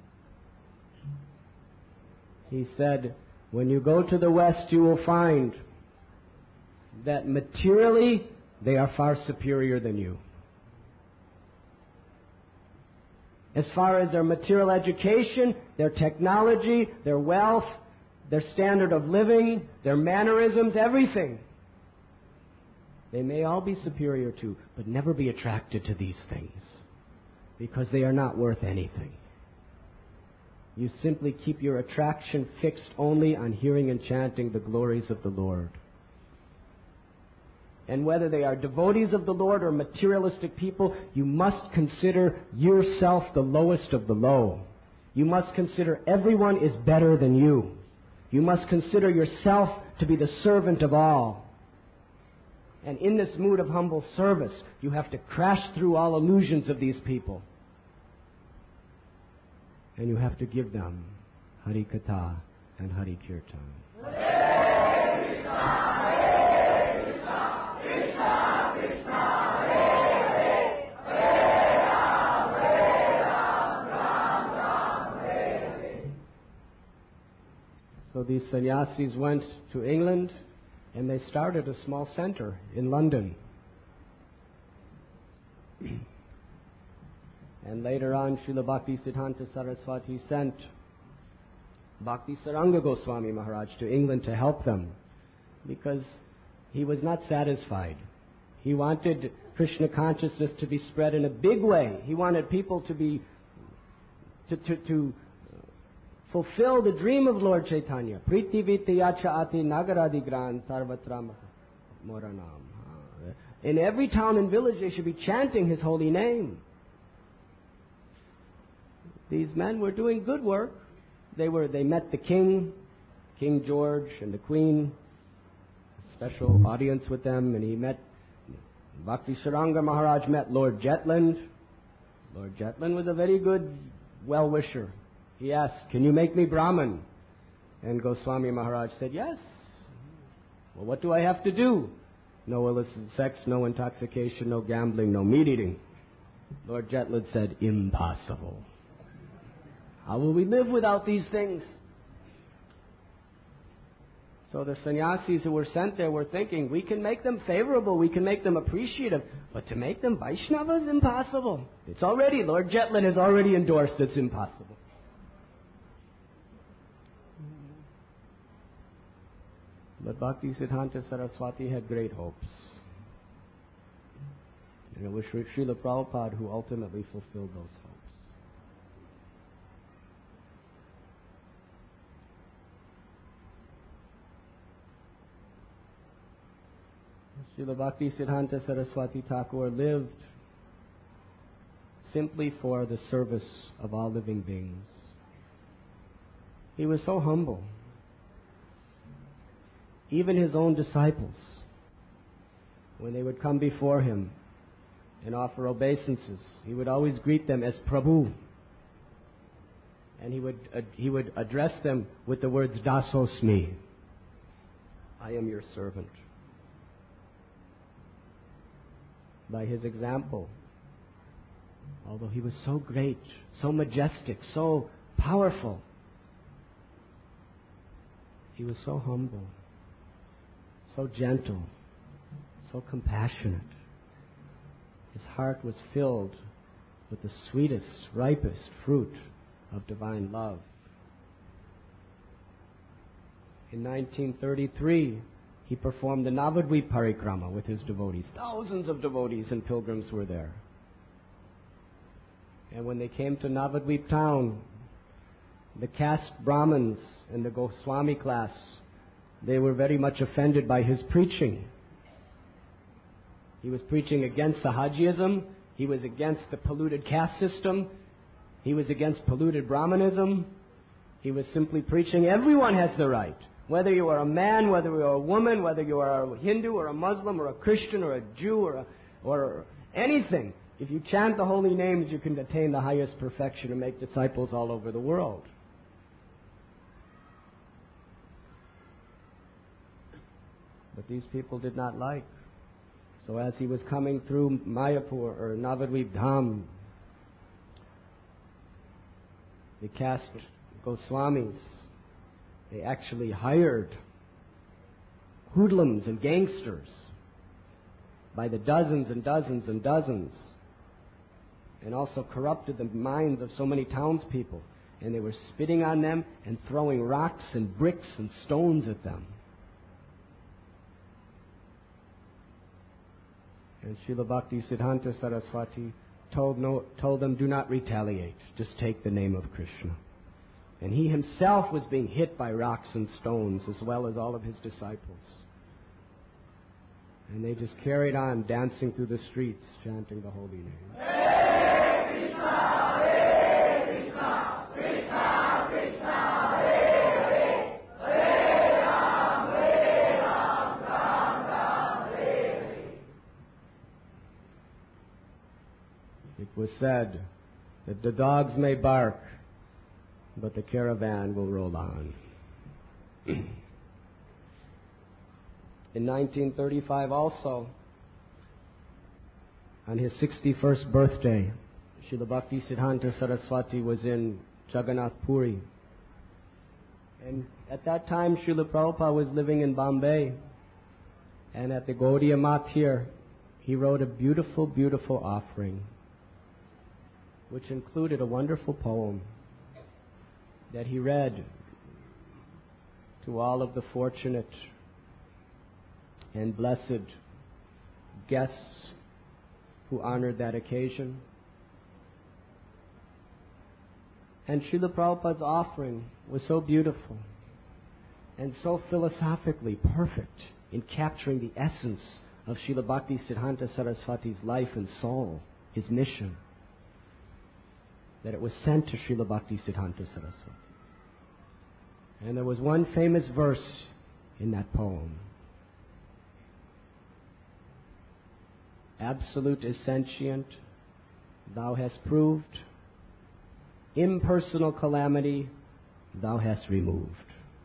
He said, when you go to the West, you will find that materially they are far superior than you. As far as their material education, their technology, their wealth, their standard of living, their mannerisms, everything. They may all be superior to, but never be attracted to these things, because they are not worth anything. You simply keep your attraction fixed only on hearing and chanting the glories of the Lord. And whether they are devotees of the Lord or materialistic people, you must consider yourself the lowest of the low. You must consider everyone is better than you. You must consider yourself to be the servant of all. And in this mood of humble service, you have to crash through all illusions of these people. And you have to give them Hari Katha and Hari Kirtan. Hare Krishna, Hare Krishna, Krishna Krishna, Hare Hare, Hare Ram, Hare Ram, Ram Ram, Hare Hare. So these sannyasis went to England and they started a small center in London. And later on, Srila Bhaktisiddhanta Saraswati sent Bhakti Saranga Goswami Maharaj to England to help them, because he was not satisfied. He wanted Krishna consciousness to be spread in a big way. He wanted people to be to to, to fulfill the dream of Lord Chaitanya. Priti Vityacha Ati Nagaradi Gran Sarvatra Moranam. In every town and village, they should be chanting his holy name. These men were doing good work. They were. They met the king, King George, and the queen. Special audience with them, and he met Bhakti Saranga Maharaj met Lord Jetland, Lord Jetland was a very good well-wisher. He asked, "Can you make me Brahmin?" And Goswami Maharaj said, "Yes." "Well, what do I have to do?" "No illicit sex, no intoxication, no gambling, no meat eating." Lord Jetland said, "Impossible. How will we live without these things?" So the sannyasis who were sent there were thinking, we can make them favorable, we can make them appreciative, but to make them Vaishnavas, impossible. It's already, Lord Jetland has already endorsed it's impossible. But Bhakti Siddhanta Saraswati had great hopes. And it was Srila Prabhupada who ultimately fulfilled those hopes. Srila Bhakti Siddhanta Saraswati Thakur lived simply for the service of all living beings. He was so humble. Even his own disciples, when they would come before him and offer obeisances, he would always greet them as Prabhu. And he would, uh, he would address them with the words, "Dasosmi," I am your servant. By his example, although he was so great, so majestic, so powerful, he was so humble, so gentle, so compassionate. His heart was filled with the sweetest, ripest fruit of divine love. In nineteen thirty-three, he performed the Navadvip Parikrama with his devotees. Thousands of devotees and pilgrims were there. And when they came to Navadvip town, the caste Brahmins and the Goswami class, they were very much offended by his preaching. He was preaching against Sahajiism. He was against the polluted caste system. He was against polluted Brahmanism. He was simply preaching everyone has the right. Whether you are a man, whether you are a woman, whether you are a Hindu or a Muslim or a Christian or a Jew or, a, or anything, if you chant the holy names, you can attain the highest perfection and make disciples all over the world. But these people did not like. So as he was coming through Mayapur or Navadvip Dham, the caste Goswamis, they actually hired hoodlums and gangsters by the dozens and dozens and dozens, and also corrupted the minds of so many townspeople. And they were spitting on them and throwing rocks and bricks and stones at them. And Srila Bhakti Siddhanta Saraswati told, no, told them, do not retaliate, just take the name of Krishna. And he himself was being hit by rocks and stones, as well as all of his disciples. And they just carried on dancing through the streets, chanting the holy name. Hare Krishna, Hare Krishna, Krishna Krishna, Hare Hare, Hare Ram, Hare Ram, Ram Ram, Hare Hare. It was said that the dogs may bark, but the caravan will roll on. In nineteen thirty-five also, on his sixty-first birthday, Srila Bhakti Siddhanta Saraswati was in Jagannath Puri. And at that time, Srila Prabhupada was living in Bombay. And at the Gaudiya Math here, he wrote a beautiful, beautiful offering, which included a wonderful poem that he read to all of the fortunate and blessed guests who honored that occasion. And Srila Prabhupada's offering was so beautiful and so philosophically perfect in capturing the essence of Srila Bhakti Siddhanta Saraswati's life and soul, his mission, that it was sent to Srila Bhakti Siddhanta Saraswati. And there was one famous verse in that poem. Absolute is sentient, thou hast proved. Impersonal calamity, thou hast removed.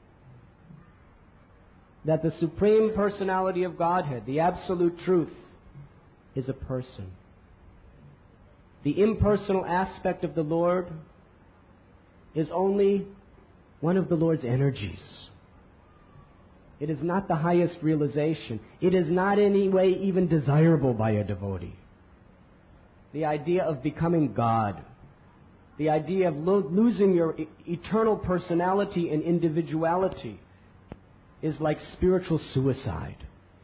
That the Supreme Personality of Godhead, the Absolute Truth, is a person. The impersonal aspect of the Lord is only one of the Lord's energies. It is not the highest realization. It is not in any way even desirable by a devotee. The idea of becoming God, the idea of lo- losing your e- eternal personality and individuality is like spiritual suicide.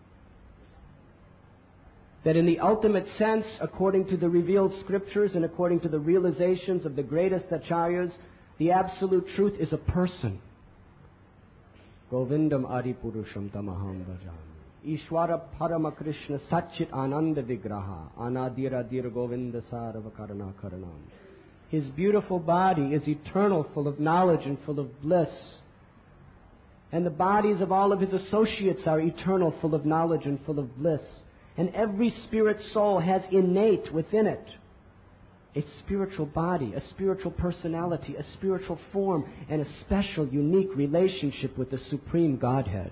That in the ultimate sense, according to the revealed scriptures and according to the realizations of the greatest acharyas, the Absolute Truth is a person. Govindam Adipurusham Tamaham Bhajami. Ishwara Parama Krishna Satchit Ananda Vigraha Anadira Dira Govinda Sarava Karana Karanam. His beautiful body is eternal, full of knowledge and full of bliss. And the bodies of all of his associates are eternal, full of knowledge and full of bliss. And every spirit soul has innate within it a spiritual body, a spiritual personality, a spiritual form, and a special, unique relationship with the Supreme Godhead.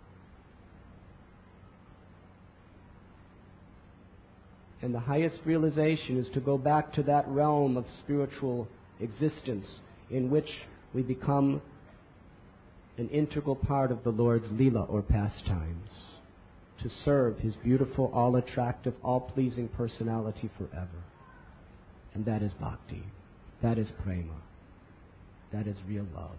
And the highest realization is to go back to that realm of spiritual existence in which we become an integral part of the Lord's Leela or pastimes, to serve His beautiful, all-attractive, all-pleasing personality forever. And that is bhakti. That is prema. That is real love.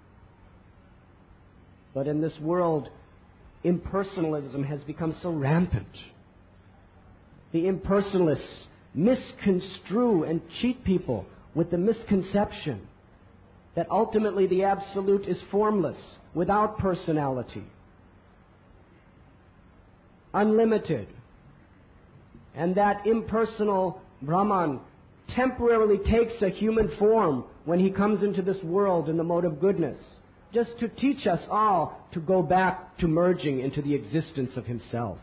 But in this world, impersonalism has become so rampant. The impersonalists misconstrue and cheat people with the misconception that ultimately the Absolute is formless, without personality, unlimited, and that impersonal Brahman temporarily takes a human form when he comes into this world in the mode of goodness, just to teach us all to go back to merging into the existence of himself.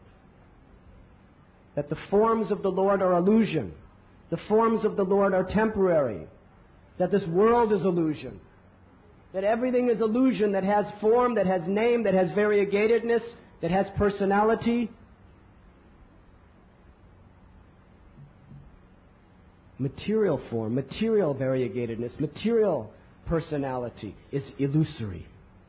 That the forms of the Lord are illusion, the forms of the Lord are temporary, that this world is illusion, that everything is illusion that has form, that has name, that has variegatedness, that has personality. Material form, material variegatedness, material personality is illusory.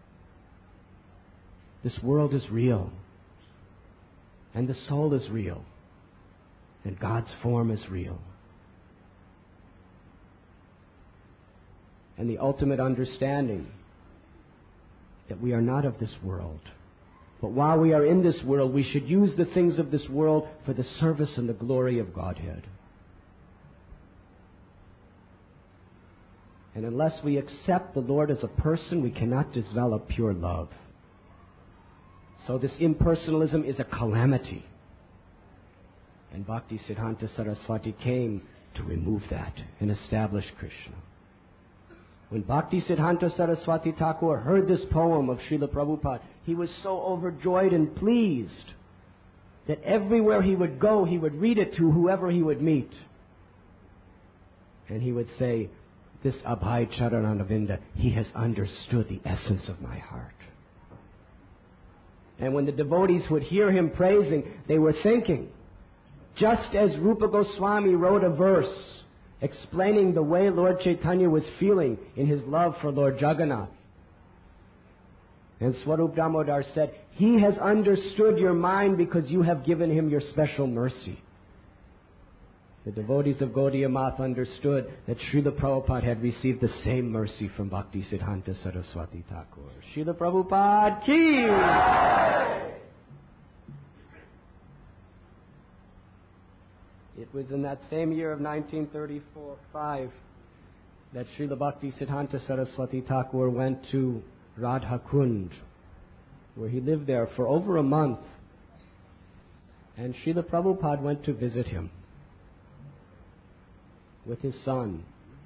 This world is real, and the soul is real, and God's form is real. And the ultimate understanding that we are not of this world, but while we are in this world, we should use the things of this world for the service and the glory of Godhead. And unless we accept the Lord as a person, we cannot develop pure love. So this impersonalism is a calamity. And Bhakti Siddhanta Saraswati came to remove that and establish Krishna. When Bhakti Siddhanta Saraswati Thakur heard this poem of Srila Prabhupada, he was so overjoyed and pleased that everywhere he would go, he would read it to whoever he would meet. And he would say, this Abhay Charanandavinda, he has understood the essence of my heart. And when the devotees would hear him praising, they were thinking, just as Rupa Goswami wrote a verse explaining the way Lord Chaitanya was feeling in his love for Lord Jagannath. And Swarup Damodar said, he has understood your mind because you have given him your special mercy. The devotees of Gaudiya Math understood that Srila Prabhupada had received the same mercy from Bhakti Siddhanta Saraswati Thakur. Srila Prabhupada ki! It was in that same year of nineteen thirty-five that Srila Bhakti Siddhanta Saraswati Thakur went to Radha Kund, where he lived there for over a month. And Srila Prabhupada went to visit him with his son.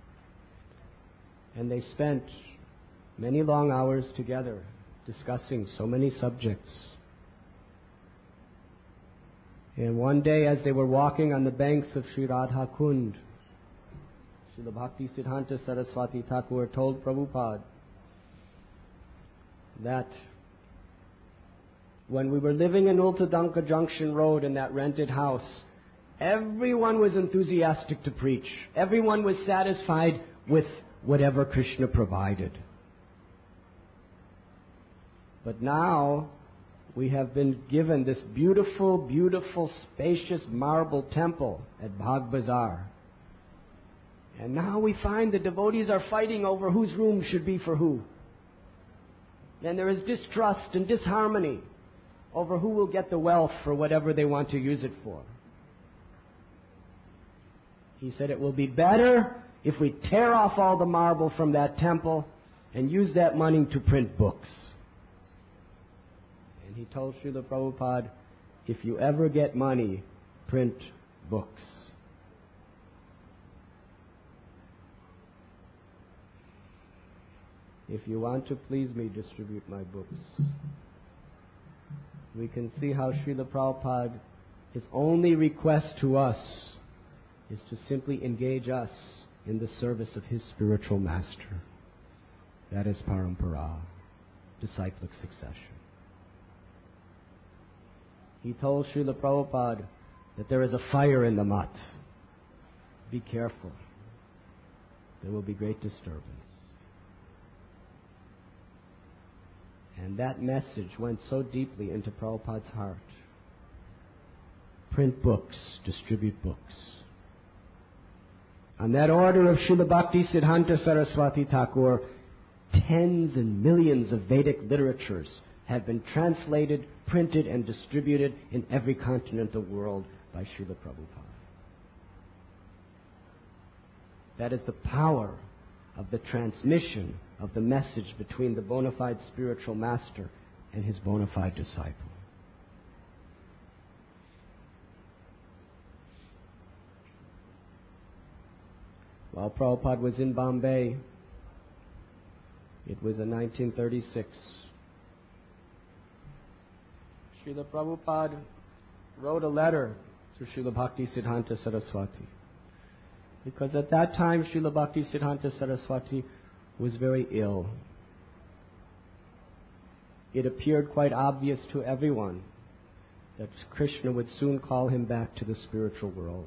And they spent many long hours together discussing so many subjects. And one day as they were walking on the banks of Sri Radha Kund, Srila Bhaktisiddhanta Saraswati Thakur told Prabhupada that when we were living in Ultadanka Junction Road in that rented house, everyone was enthusiastic to preach. Everyone was satisfied with whatever Krishna provided. But now we have been given this beautiful, beautiful, spacious marble temple at Bhag Bazaar. And now we find the devotees are fighting over whose room should be for who. And there is distrust and disharmony over who will get the wealth for whatever they want to use it for. He said it will be better if we tear off all the marble from that temple and use that money to print books. And he told Srila Prabhupada, if you ever get money, print books. If you want to please me, distribute my books. We can see how Srila Prabhupada, his only request to us is to simply engage us in the service of his spiritual master. That is Parampara, disciplic succession. He told Srila Prabhupada that there is a fire in the mat. Be careful. There will be great disturbance. And that message went so deeply into Prabhupada's heart. Print books, distribute books. On that order of Srila Bhaktisiddhanta Saraswati Thakur, tens and millions of Vedic literatures have been translated, printed, and distributed in every continent of the world by Srila Prabhupada. That is the power of the transmission of the message between the bona fide spiritual master and his bona fide disciple. While Prabhupada was in Bombay, it was in nineteen thirty-six, Srila Prabhupada wrote a letter to Srila Bhaktisiddhanta Saraswati. Because at that time, Srila Bhaktisiddhanta Saraswati was very ill. It appeared quite obvious to everyone that Krishna would soon call him back to the spiritual world.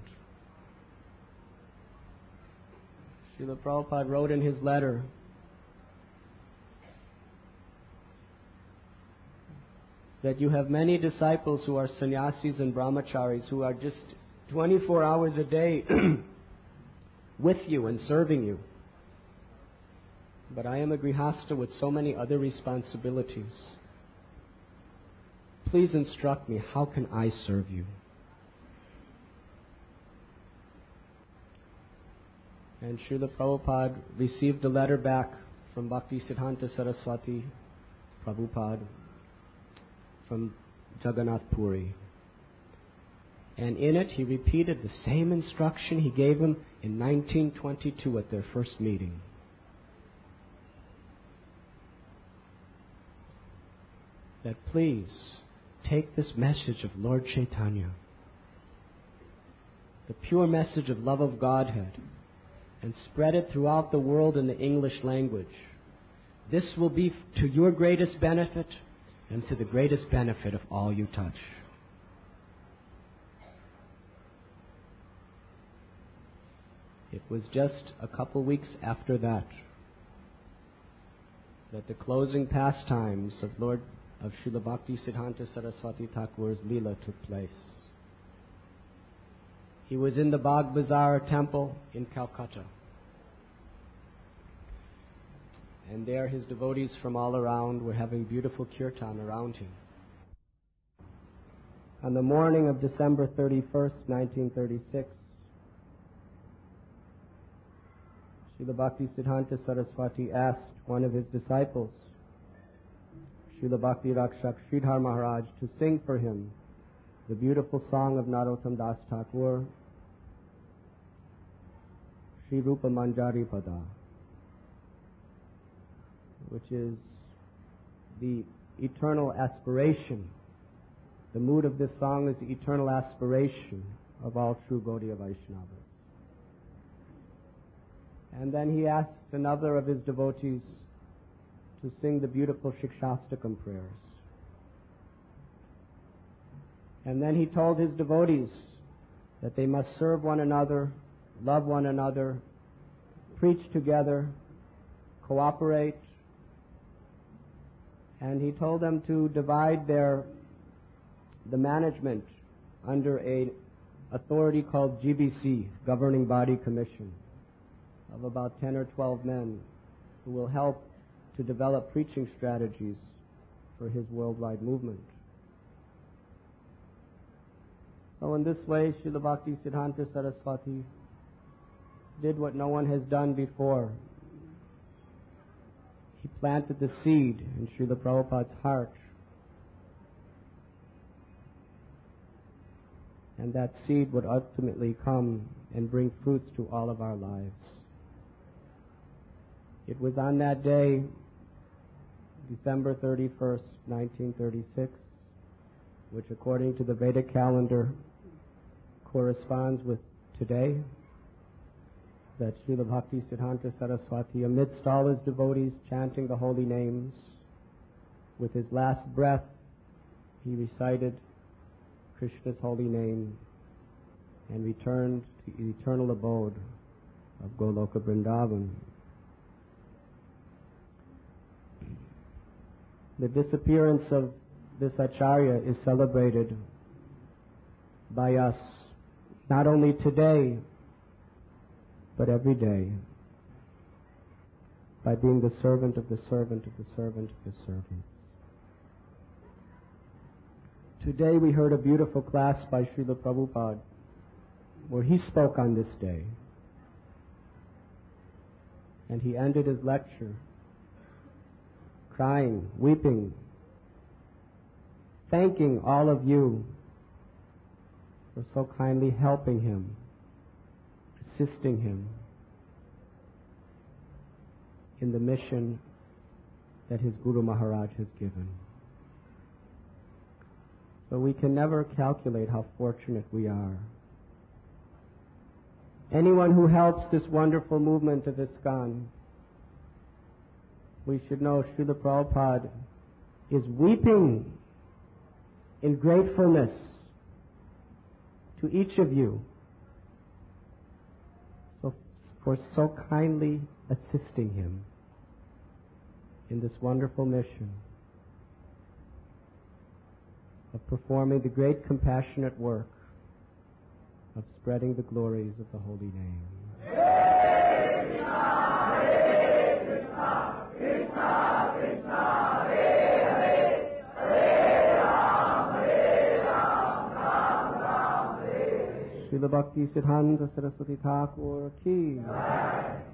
Srila Prabhupada wrote in his letter that you have many disciples who are sannyasis and brahmacharis who are just twenty-four hours a day with you and serving you. But I am a grihasta with so many other responsibilities. Please instruct me, how can I serve you? And Srila Prabhupada received a letter back from Bhaktisiddhanta Saraswati Prabhupada from Jagannath Puri. And in it he repeated the same instruction he gave him in nineteen twenty-two at their first meeting. That please take this message of Lord Chaitanya, the pure message of love of Godhead, and spread it throughout the world in the English language. This will be to your greatest benefit and to the greatest benefit of all you touch. It was just a couple weeks after that that the closing pastimes of Lord of Srila Bhaktisiddhanta Saraswati Thakur's Leela took place. He was in the Bhag Bazaar temple in Calcutta. And there his devotees from all around were having beautiful kirtan around him. On the morning of December thirty-first, nineteen thirty-six, Srila Bhaktisiddhanta Saraswati asked one of his disciples, Srila Bhakti Rakshak Sridhar Maharaj, to sing for him the beautiful song of Narottam Das Thakur, Sri Rupa Manjari Pada, which is the eternal aspiration. The mood of this song is the eternal aspiration of all true Gaudiya Vaishnavas. And then he asked another of his devotees to sing the beautiful Shikshastakam prayers. And then he told his devotees that they must serve one another, love one another, preach together, cooperate. And he told them to divide their the management under a authority called G B C, Governing Body Commission, of about ten or twelve men who will help to develop preaching strategies for his worldwide movement. So in this way, Srila Bhakti Siddhanta Saraswati did what no one has done before. He planted the seed in Srila Prabhupada's heart. And that seed would ultimately come and bring fruits to all of our lives. It was on that day, December thirty-first, nineteen thirty-six, which according to the Vedic calendar corresponds with today, that Srila Bhakti Siddhanta Saraswati, amidst all his devotees chanting the holy names, with his last breath, he recited Krishna's holy name and returned to the eternal abode of Goloka Vrindavan. The disappearance of this Acharya is celebrated by us not only today, but every day, by being the servant of the servant of the servant of the servant. Today we heard a beautiful class by Srila Prabhupada, where he spoke on this day. And he ended his lecture crying, weeping, thanking all of you for so kindly helping him, assisting him in the mission that his Guru Maharaj has given. So we can never calculate how fortunate we are. Anyone who helps this wonderful movement of ISKCON, we should know Srila Prabhupada is weeping in gratefulness to each of you so, for so kindly assisting him in this wonderful mission of performing the great compassionate work of spreading the glories of the holy name. Hare Krishna, Hare Krishna, Krishna Krishna, Hare Hare, Hare Ram, Hare Ram, Ram Ram, Hare Hare. Srila Bhakti Siddhanta Saraswati Thakur ki.